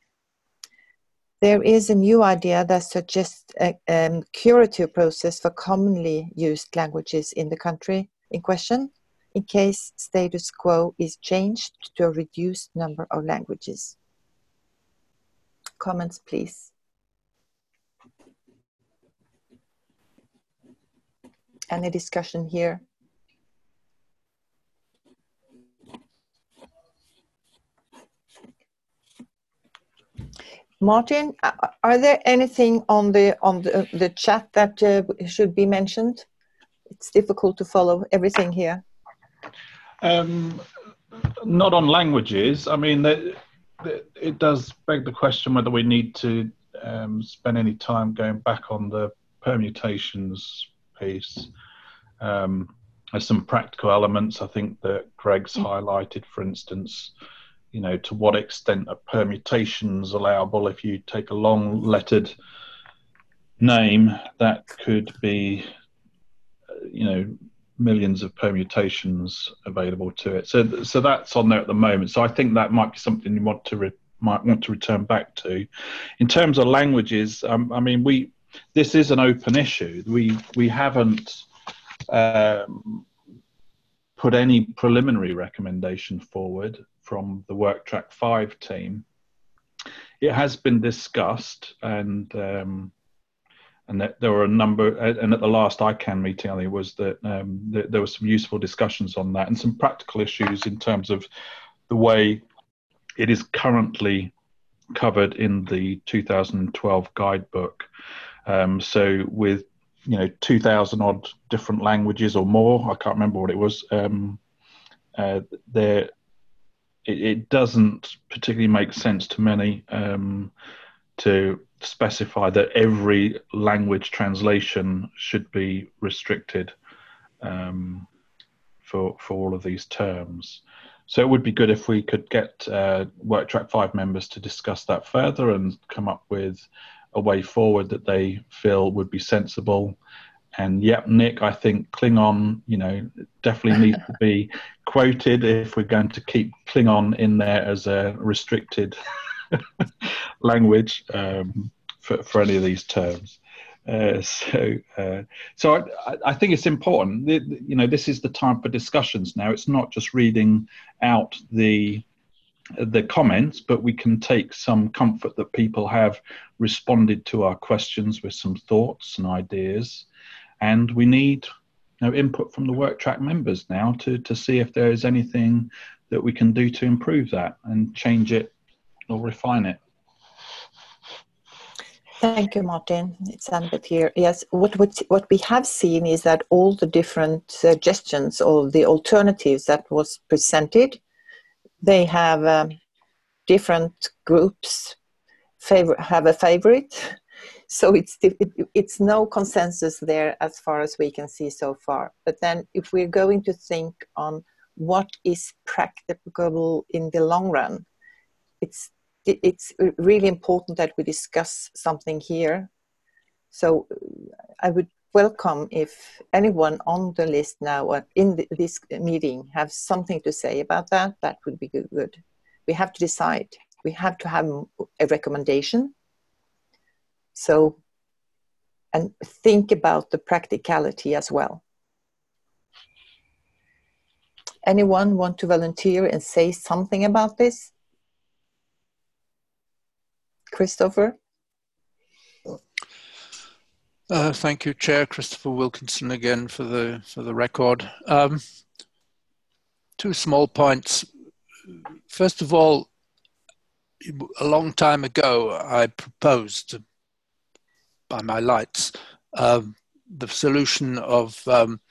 There is a new idea that suggests a curative process for commonly used languages in the country in question, in case status quo is changed to a reduced number of languages. Comments, please. Any discussion here? Martin, are there anything on the chat that should be mentioned? It's difficult to follow everything here. Not on languages. I mean, it does beg the question whether we need to spend any time going back on the permutations piece. There's some practical elements I think that Greg's highlighted, for instance, you know, to what extent are permutations allowable. If you take a long lettered name, that could be, you know, millions of permutations available to it. So that's on there at the moment. So I think that might be something you might want to return back to. In terms of languages, I mean, this is an open issue. We haven't put any preliminary recommendation forward from the Work Track 5 team. It has been discussed, and that there were a number, and at the last ICANN meeting, I think it was that there were some useful discussions on that and some practical issues in terms of the way it is currently covered in the 2012 guidebook. So with, you know, 2,000 odd different languages or more, I can't remember what it was, it doesn't particularly make sense to many to specify that every language translation should be restricted for all of these terms. So it would be good if we could get Work Track 5 members to discuss that further and come up with a way forward that they feel would be sensible. And yep, Nick, I think Klingon, you know, definitely needs to be quoted if we're going to keep Klingon in there as a restricted language for any of these terms. So I think it's important. This is the time for discussions now. It's not just reading out the comments, but we can take some comfort that people have responded to our questions with some thoughts and ideas, and we need input from the work track members now to see if there is anything that we can do to improve that and change it or refine it. Thank you, Martin. It's Annabeth here. Yes, what we have seen is that all the different suggestions or the alternatives that was presented, they have different groups have a favorite. So it's no consensus there as far as we can see so far. But then if we're going to think on what is practicable in the long run, it's really important that we discuss something here. So I would welcome if anyone on the list now or in this meeting have something to say about that. That would be good. We have to decide. We have to have a recommendation. So, and think about the practicality as well. Anyone want to volunteer and say something about this? Christopher? Thank you, Chair. Christopher Wilkinson again for the record. Two small points. First of all, a long time ago, I proposed by my lights the solution of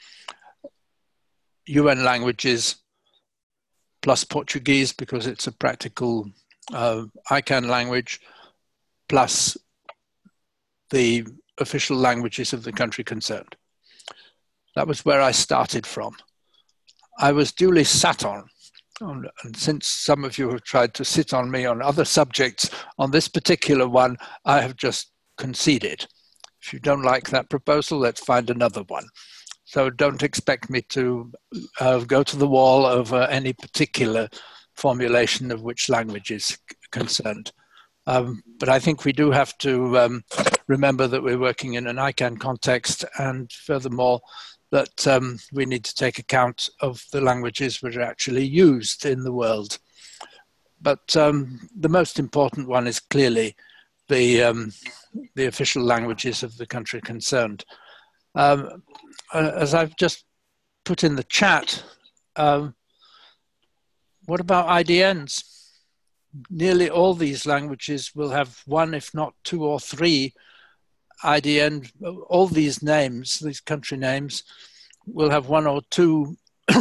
UN languages plus Portuguese, because it's a practical ICANN language, plus the official languages of the country concerned. That was where I started from. I was duly sat on, and since some of you have tried to sit on me on other subjects, on this particular one, I have just conceded. If you don't like that proposal, let's find another one. So don't expect me to go to the wall over any particular formulation of which language is concerned. But I think we do have to remember that we're working in an ICANN context, and furthermore, that we need to take account of the languages which are actually used in the world. But the most important one is clearly the official languages of the country concerned. As I've just put in the chat, what about IDNs? Nearly all these languages will have one, if not two or three IDN. All these names, these country names, will have one or two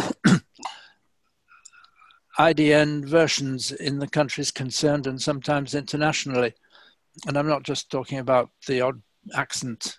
IDN versions in the countries concerned, and sometimes internationally. And I'm not just talking about the odd accent.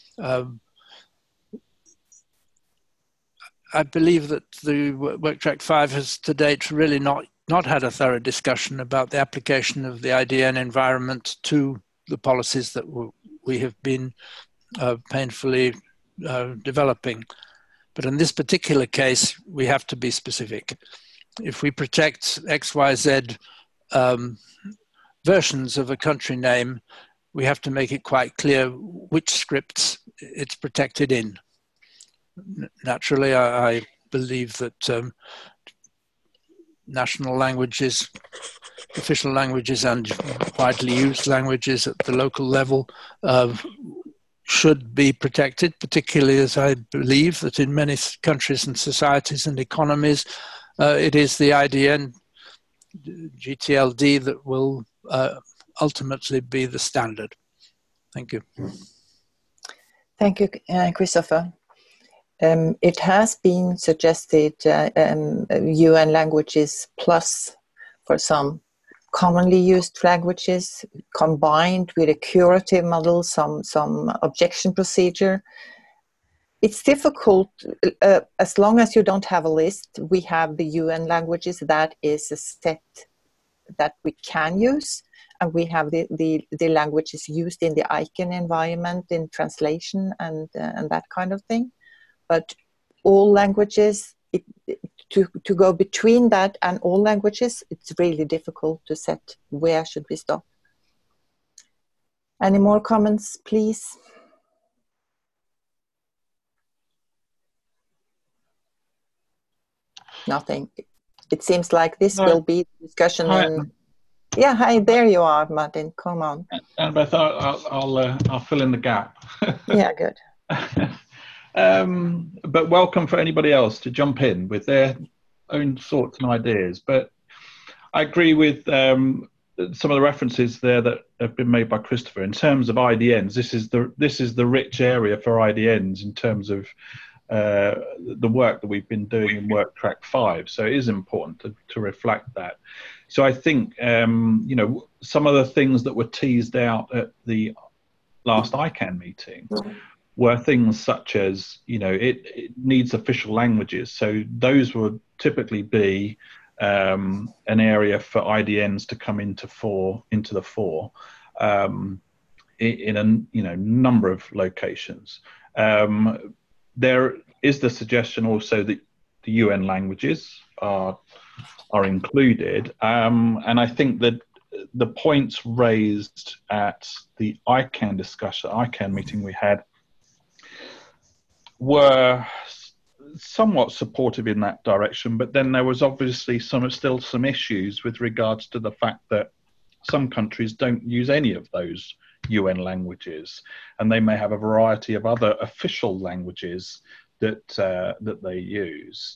I believe that the Work Track 5 has to date really not had a thorough discussion about the application of the IDN environment to the policies that we have been painfully developing. But in this particular case, we have to be specific. If we protect XYZ versions of a country name, we have to make it quite clear which scripts it's protected in. Naturally, I believe that national languages, official languages, and widely used languages at the local level should be protected, particularly as I believe that in many countries and societies and economies, it is the IDN GTLD that will ultimately be the standard. Thank you. Thank you, Christopher. It has been suggested UN languages plus for some commonly used languages combined with a curative model, some objection procedure. It's difficult, as long as you don't have a list, we have the UN languages, that is a set that we can use, and we have the languages used in the ICANN environment in translation and that kind of thing. But all languages, to go between that and all languages, it's really difficult to set where should we stop. Any more comments, please? Nothing. It seems like this will be discussion. Yeah, hi, there you are, Martin. Come on. Annabeth, I'll fill in the gap. Yeah, good. But welcome for anybody else to jump in with their own thoughts and ideas. But I agree with some of the references there that have been made by Christopher in terms of IDNs. This is the rich area for IDNs in terms of the work that we've been doing in Work Track 5. So it is important to reflect that. So I think, you know, some of the things that were teased out at the last ICANN meeting were things such as, you know, it needs official languages. So those would typically be an area for IDNs to come into the fore in a number of locations. There is the suggestion also that the UN languages are included, and I think that the points raised at the ICANN meeting we had were somewhat supportive in that direction, but then there was obviously still some issues with regards to the fact that some countries don't use any of those UN languages, and they may have a variety of other official languages that they use.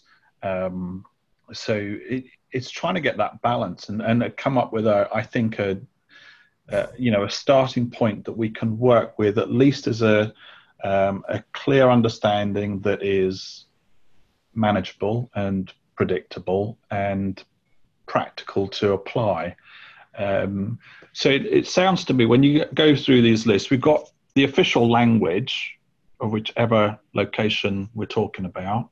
So it's trying to get that balance and come up with I think a starting point that we can work with, at least as a clear understanding that is manageable and predictable and practical to apply. So it sounds to me, when you go through these lists, we've got the official language of whichever location we're talking about.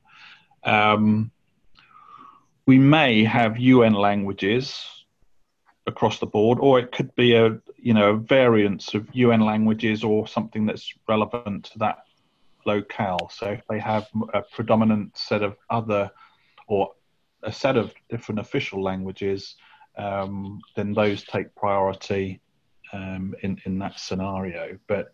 We may have UN languages across the board, or it could be a variance of UN languages or something that's relevant to that locale. So if they have a predominant set of or a set of different official languages, then those take priority in that scenario. But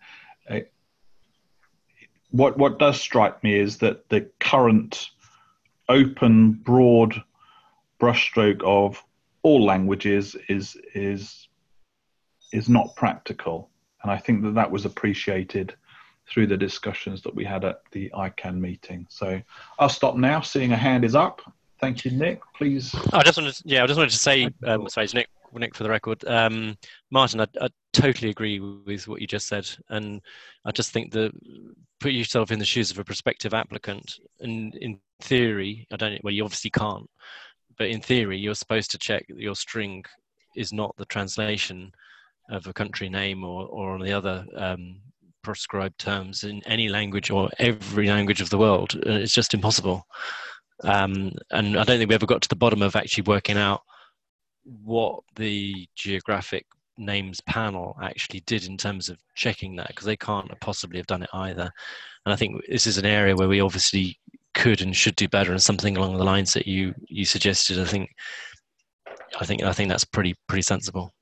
what does strike me is that the current open, broad brushstroke of all languages is not practical, and I think that was appreciated through the discussions that we had at the ICANN meeting. So I'll stop now, seeing a hand is up. Thank you, Nick. Please. I just wanted to say, sorry, it's Nick for the record. Martin, I totally agree with what you just said, and I just think that put yourself in the shoes of a prospective applicant, and in theory, you obviously can't, but in theory, you're supposed to check that your string is not the translation of a country name or on the other prescribed terms in any language or every language of the world. It's just impossible. And I don't think we ever got to the bottom of actually working out what the geographic names panel actually did in terms of checking that, because they can't possibly have done it either. And I think this is an area where we obviously could and should do better, and something along the lines that you suggested. I think that's pretty sensible.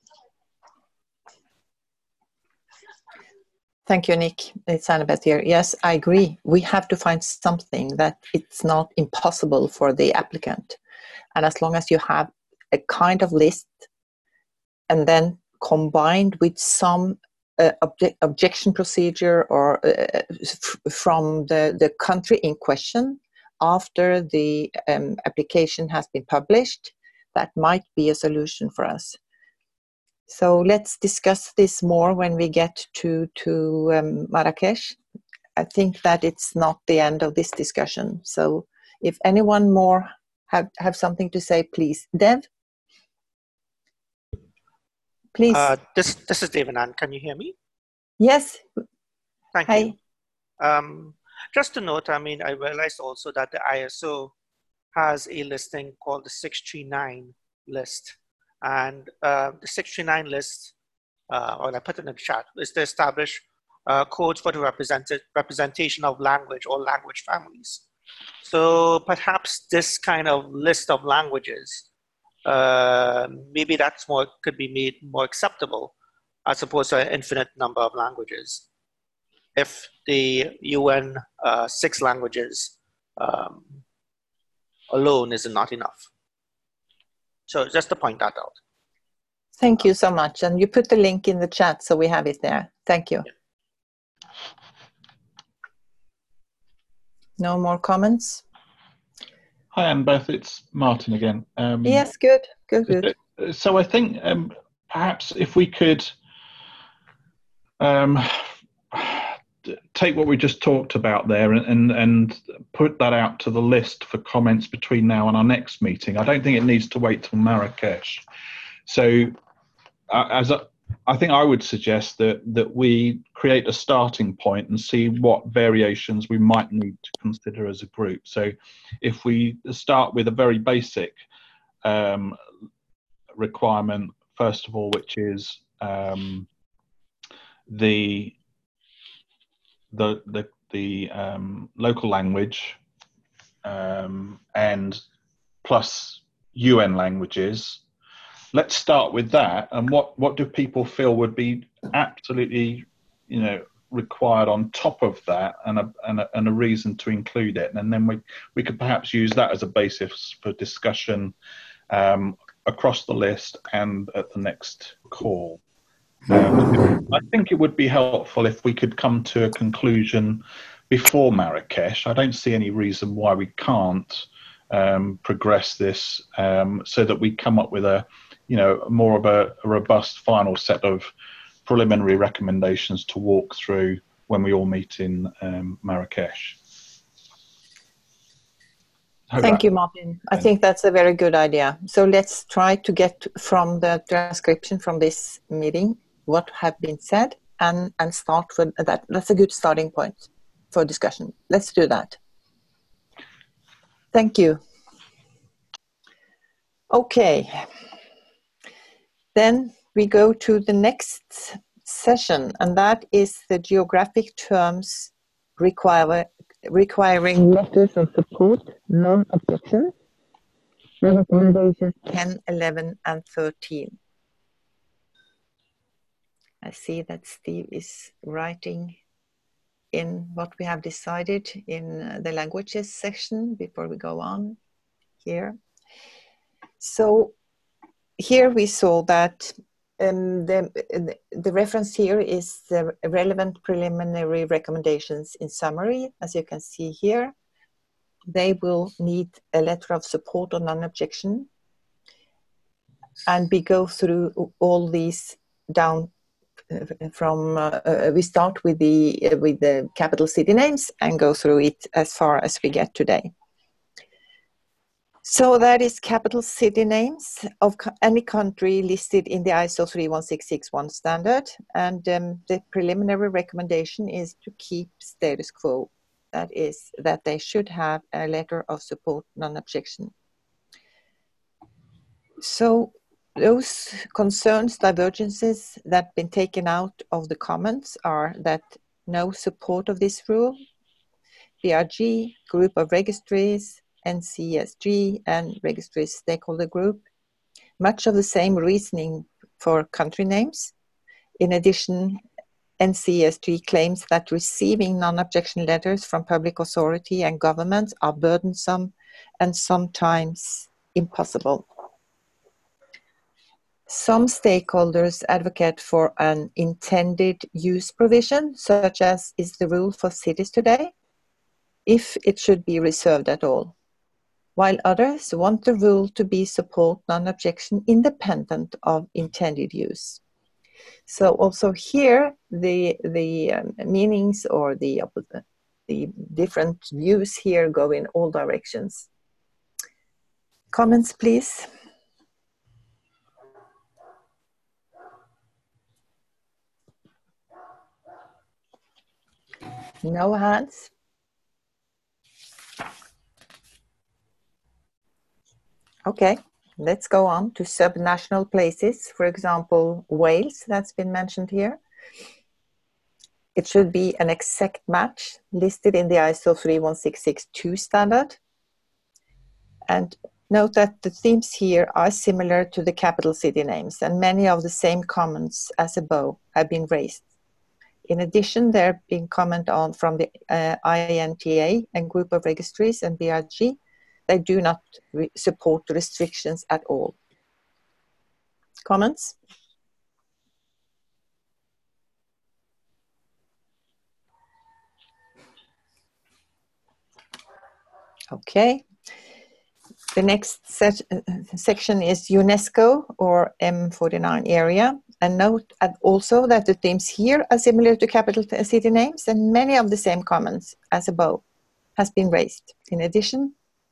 Thank you, Nick. It's Annabeth here. Yes, I agree. We have to find something that it's not impossible for the applicant. And as long as you have a kind of list and then combined with some objection procedure or from the country in question after the application has been published, that might be a solution for us. So let's discuss this more when we get to Marrakesh. I think that it's not the end of this discussion. So if anyone more have something to say, please. Dev? Please. This is Dev Anand. Can you hear me? Yes. Thank you. Just to note, I realized also that the ISO has a listing called the 639 list. And the 639 list, or I put it in the chat, is to establish codes for the representation of language or language families. So perhaps this kind of list of languages, maybe that's more, could be made more acceptable as opposed to an infinite number of languages. If the UN 6 languages alone is not enough. So just to point that out. Thank you so much. And you put the link in the chat, so we have it there. Thank you. Yeah. No more comments? Hi, Annabeth. It's Martin again. Yes, good. Good. So I think perhaps if we could take what we just talked about there and put that out to the list for comments between now and our next meeting. I don't think it needs to wait till Marrakesh. So I think I would suggest that we create a starting point and see what variations we might need to consider as a group. So if we start with a very basic requirement, first of all, which is the local language and plus UN languages. Let's start with that. And what do people feel would be absolutely, required on top of that, and a reason to include it? And then we could perhaps use that as a basis for discussion across the list and at the next call. I think it would be helpful if we could come to a conclusion before Marrakesh. I don't see any reason why we can't progress this so that we come up with more of a robust final set of preliminary recommendations to walk through when we all meet in Marrakesh. Thank you, Martin. I think that's a very good idea. So let's try to get from the transcription from this meeting what have been said and start with that. That's a good starting point for discussion. Let's do that. Thank you. Okay. Then we go to the next session, and that is the geographic terms requiring letters of support, non-objection, recommendations 10, 11, and 13. I see that Steve is writing in what we have decided in the languages section before we go on here. So here we saw that the reference here is the relevant preliminary recommendations in summary. As you can see here, they will need a letter of support or non-objection. And we go through all these down from, we start with the capital city names and go through it as far as we get today. So that is capital city names of any country listed in the ISO 31661 standard. And the preliminary recommendation is to keep status quo. That is that they should have a letter of support, non-objection. So those concerns, divergences that have been taken out of the comments are that no support of this rule, BRG, group of registries, NCSG, and registry stakeholder group. Much of the same reasoning for country names. In addition, NCSG claims that receiving non-objection letters from public authority and governments are burdensome and sometimes impossible. Some stakeholders advocate for an intended use provision, such as is the rule for cities today, if it should be reserved at all, while others want the rule to be support non-objection independent of intended use. So also here, the meanings or the different views here go in all directions. Comments, please. No hands. Okay, let's go on to subnational places. For example, Wales, that's been mentioned here. It should be an exact match listed in the ISO 31662 standard. And note that the themes here are similar to the capital city names, and many of the same comments as above have been raised. In addition, there have been comments on from the INTA and Group of Registries and BRG. They do not support the restrictions at all. Comments? Okay. The next section is UNESCO or M49 area. And note also that the themes here are similar to capital city names, and many of the same comments as above has been raised. In addition,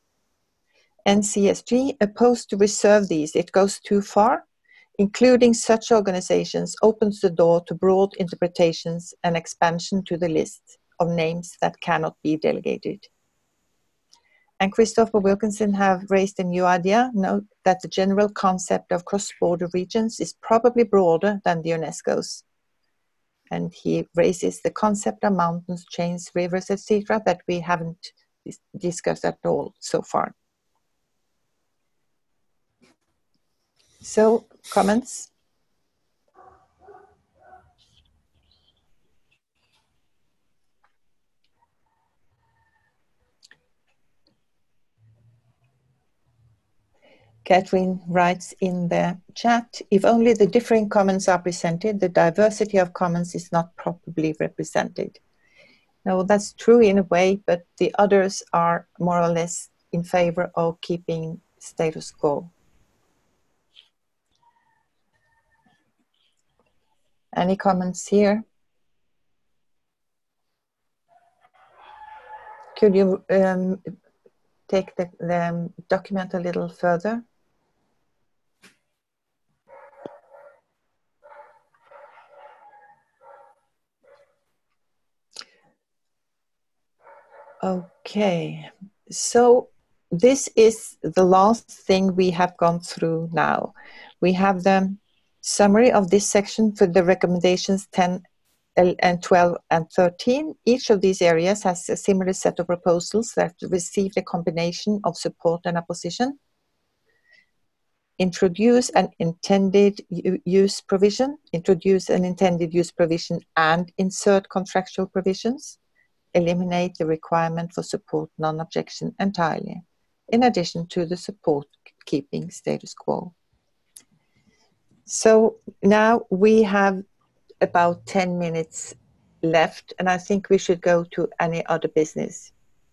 NCSG opposed to reserve these. It goes too far. Including such organizations opens the door to broad interpretations and expansion to the list of names that cannot be delegated. And Christopher Wilkinson have raised a new idea. Note that the general concept of cross-border regions is probably broader than the UNESCO's. And he raises the concept of mountains, chains, rivers, etc. that we haven't discussed at all so far. So, comments? Catherine writes in the chat, if only the differing comments are presented, the diversity of comments is not properly represented. No, that's true in a way, but the others are more or less in favor of keeping status quo. Any comments here? Could you take the document a little further? Okay, so this is the last thing we have gone through now. We have the summary of this section for the recommendations 10 and 12 and 13. Each of these areas has a similar set of proposals that received a combination of support and opposition. Introduce an intended use provision, and insert contractual provisions. Eliminate the requirement for support non-objection entirely, in addition to the support keeping status quo. So now we have about 10 minutes left, and I think we should go to any other business.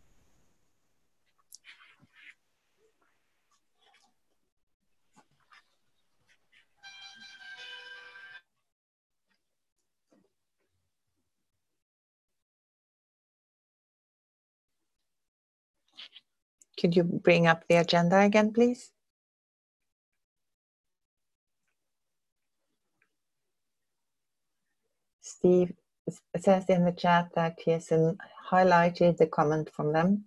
Could you bring up the agenda again, please? Steve says in the chat that he has highlighted the comment from them.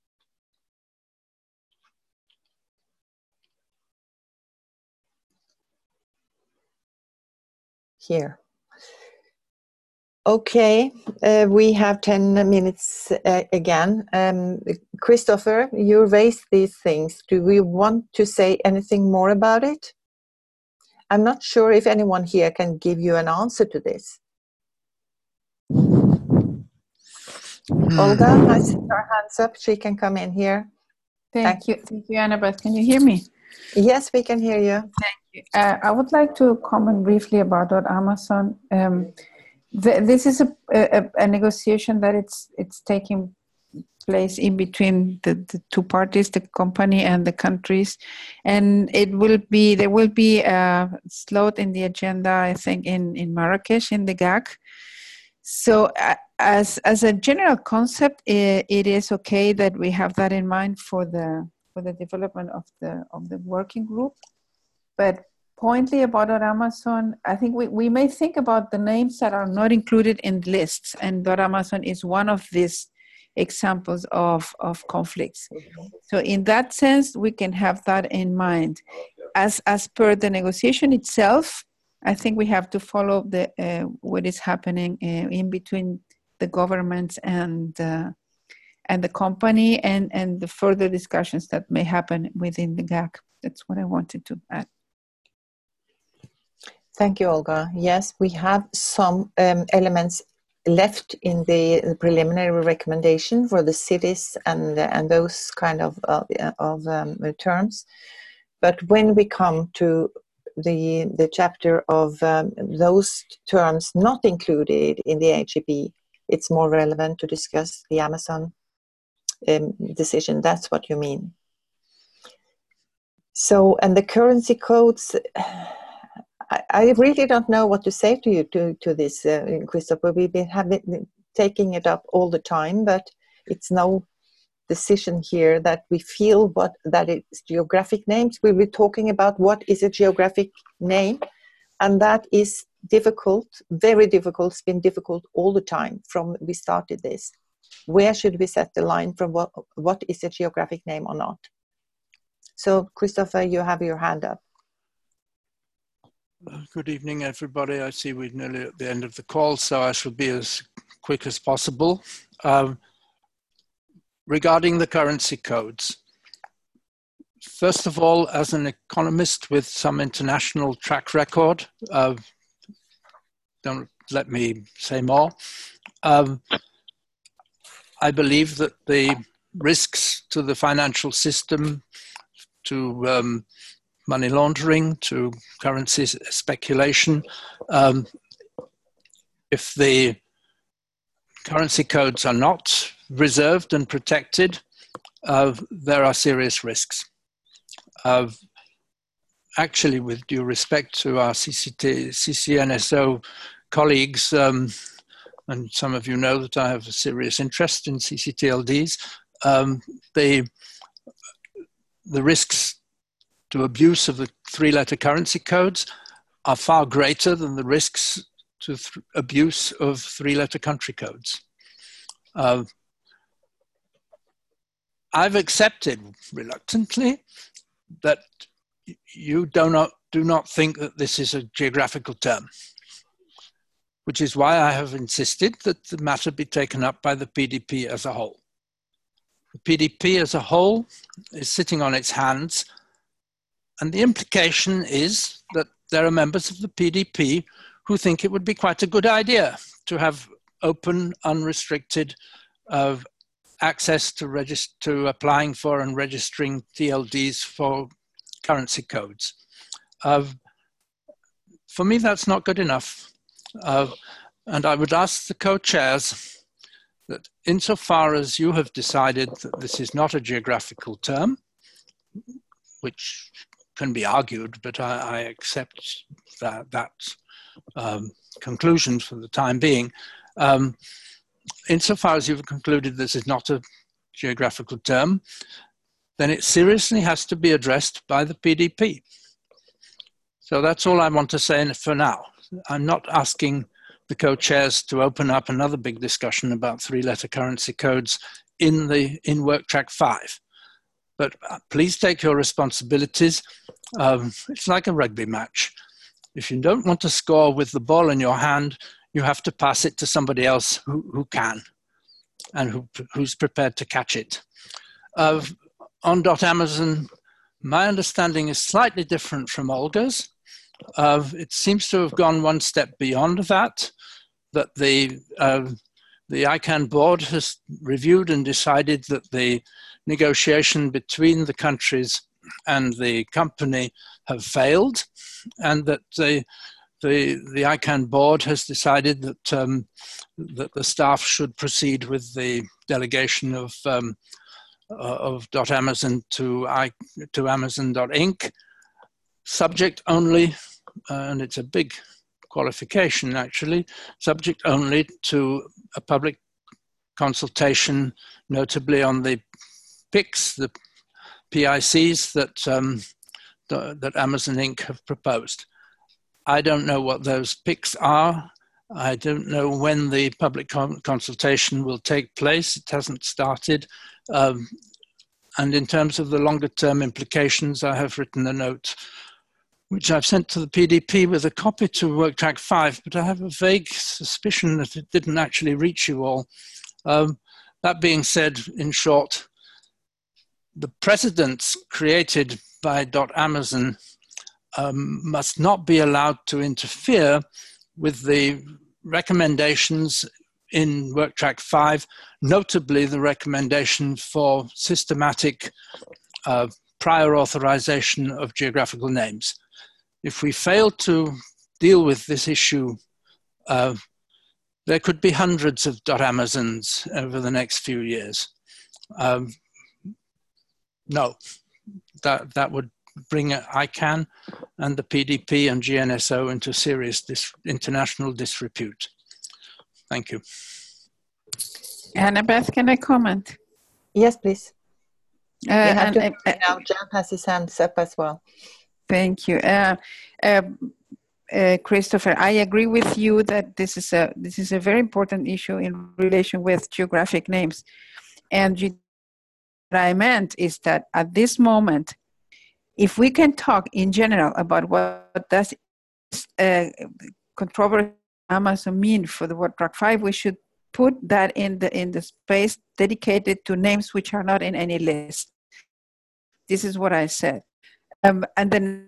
Here. Okay, we have 10 minutes again. Christopher, you raised these things. Do we want to say anything more about it? I'm not sure if anyone here can give you an answer to this. Olga has her hands up. She can come in here. Thank you, Annabeth. Can you hear me? Yes, we can hear you. Thank you. I would like to comment briefly about Amazon. This is a negotiation that it's taking place in between the two parties, the company and the countries, and there will be a slot in the agenda, I think, in Marrakesh in the GAC. So as a general concept, it is okay that we have that in mind for the development of the working group, but pointedly about Amazon, I think we may think about the names that are not included in lists, and Amazon is one of these examples of conflicts. Mm-hmm. So in that sense, we can have that in mind. As per the negotiation itself, I think we have to follow the what is happening in between the governments and the company, and the further discussions that may happen within the GAC. That's what I wanted to add. Thank you, Olga. Yes, we have some elements left in the preliminary recommendation for the cities and those kind of terms. But when we come to the chapter of those terms not included in the HEB, it's more relevant to discuss the Amazon decision. That's what you mean. So, and the currency codes, I really don't know what to say to you to this, Christopher. We've been taking it up all the time, but it's no decision here that we feel that it's geographic names. We were talking about what is a geographic name, and that is difficult, very difficult. It's been difficult all the time from we started this. Where should we set the line from what is a geographic name or not? So, Christopher, you have your hand up. Good evening, everybody. I see we're nearly at the end of the call, so I shall be as quick as possible. Regarding the currency codes, first of all, as an economist with some international track record, don't let me say more, I believe that the risks to the financial system, to money laundering, to currency speculation, if the currency codes are not reserved and protected, there are serious risks. Actually, with due respect to our CCNSO colleagues, and some of you know that I have a serious interest in CCTLDs, the risks to abuse of the three-letter currency codes are far greater than the risks to abuse of three-letter country codes. I've accepted reluctantly that you do not think that this is a geographical term, which is why I have insisted that the matter be taken up by the PDP as a whole. The PDP as a whole is sitting on its hands, and the implication is that there are members of the PDP who think it would be quite a good idea to have open, unrestricted access to applying for and registering TLDs for currency codes. For me, that's not good enough. And I would ask the co-chairs that insofar as you have decided that this is not a geographical term, which can be argued, but I accept that conclusion for the time being. Insofar as you've concluded this is not a geographical term, then it seriously has to be addressed by the PDP. So that's all I want to say for now. I'm not asking the co-chairs to open up another big discussion about three-letter currency codes in Work Track 5. But please take your responsibilities. It's like a rugby match. If you don't want to score with the ball in your hand, you have to pass it to somebody else who can and who's prepared to catch it. On .Amazon, my understanding is slightly different from Olga's. It seems to have gone one step beyond that the ICANN board has reviewed and decided that the negotiation between the countries and the company have failed, and that the ICANN board has decided that that the staff should proceed with the delegation of .Amazon to Amazon.inc, subject only, and it's a big qualification actually, subject only to a public consultation, notably on the PICs, the PICs that Amazon Inc. have proposed. I don't know what those PICs are. I don't know when the public consultation will take place. It hasn't started. And in terms of the longer term implications, I have written a note which I've sent to the PDP with a copy to Work Track 5, but I have a vague suspicion that it didn't actually reach you all. That being said, in short, the precedents created by .Amazon must not be allowed to interfere with the recommendations in Work Track 5, notably the recommendation for systematic prior authorization of geographical names. If we fail to deal with this issue, there could be hundreds of .Amazons over the next few years. No, that would bring ICANN and the PDP and GNSO into serious international disrepute. Thank you. Annabeth, can I comment? Yes, please. Now Jan has his hands up as well. Thank you. Christopher, I agree with you that this is a very important issue in relation with geographic names. And what I meant is that at this moment, if we can talk in general about what does controversy Amazon mean for the Work Track 5, we should put that in the space dedicated to names which are not in any list. This is what I said. And then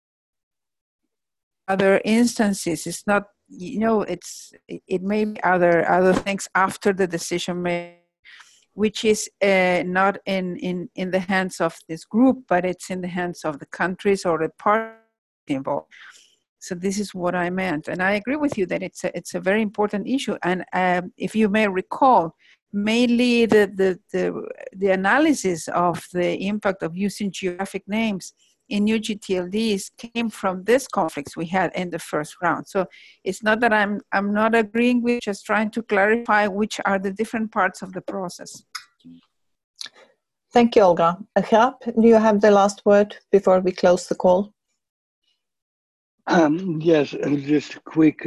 other instances, it's not, it may be other things after the decision made, which is not in the hands of this group, but it's in the hands of the countries or the parties involved. So this is what I meant. And I agree with you that it's a very important issue. And if you may recall, mainly the analysis of the impact of using geographic names in new GTLDs came from this conflicts we had in the first round. So it's not that I'm not agreeing with, just trying to clarify which are the different parts of the process. Thank you, Olga. Jaap, do you have the last word before we close the call? Yes, just a quick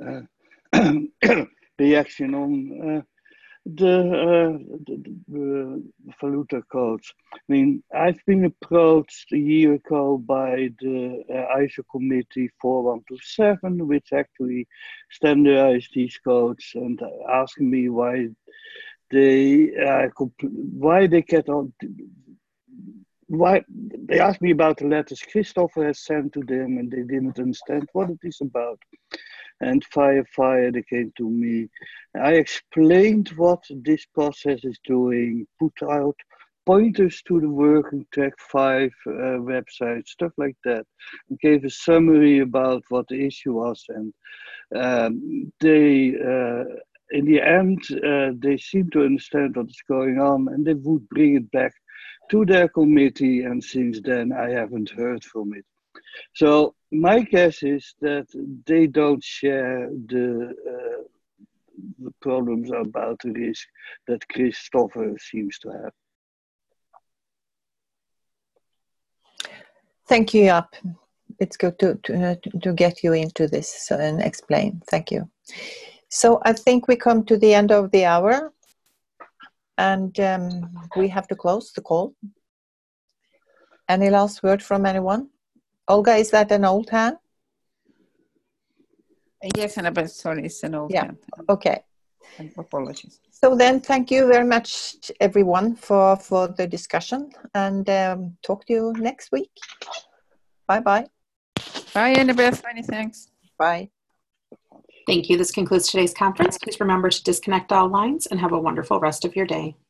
reaction on the valuta codes. I mean, I've been approached a year ago by the ISO committee 4127, which actually standardized these codes, and asking me why they get on. Why they asked me about the letters Christopher has sent to them, and they didn't understand what it is about. And fire, they came to me. I explained what this process is doing, put out pointers to the Working Track 5 website, stuff like that, and gave a summary about what the issue was. And in the end, they seem to understand what is going on, and they would bring it back to their committee, and since then I haven't heard from it. So my guess is that they don't share the problems about the risk that Christopher seems to have. Thank you, Jaap. It's good to get you into this and explain. Thank you. So I think we come to the end of the hour, and we have to close the call. Any last word from anyone? Olga, is that an old hand? Yes, Annabeth, sorry, it's an old hand. Okay. Apologies. So then, thank you very much, everyone, for the discussion, and talk to you next week. Bye-bye. Bye, Annabeth. Many thanks. Bye. Thank you. This concludes today's conference. Please remember to disconnect all lines and have a wonderful rest of your day.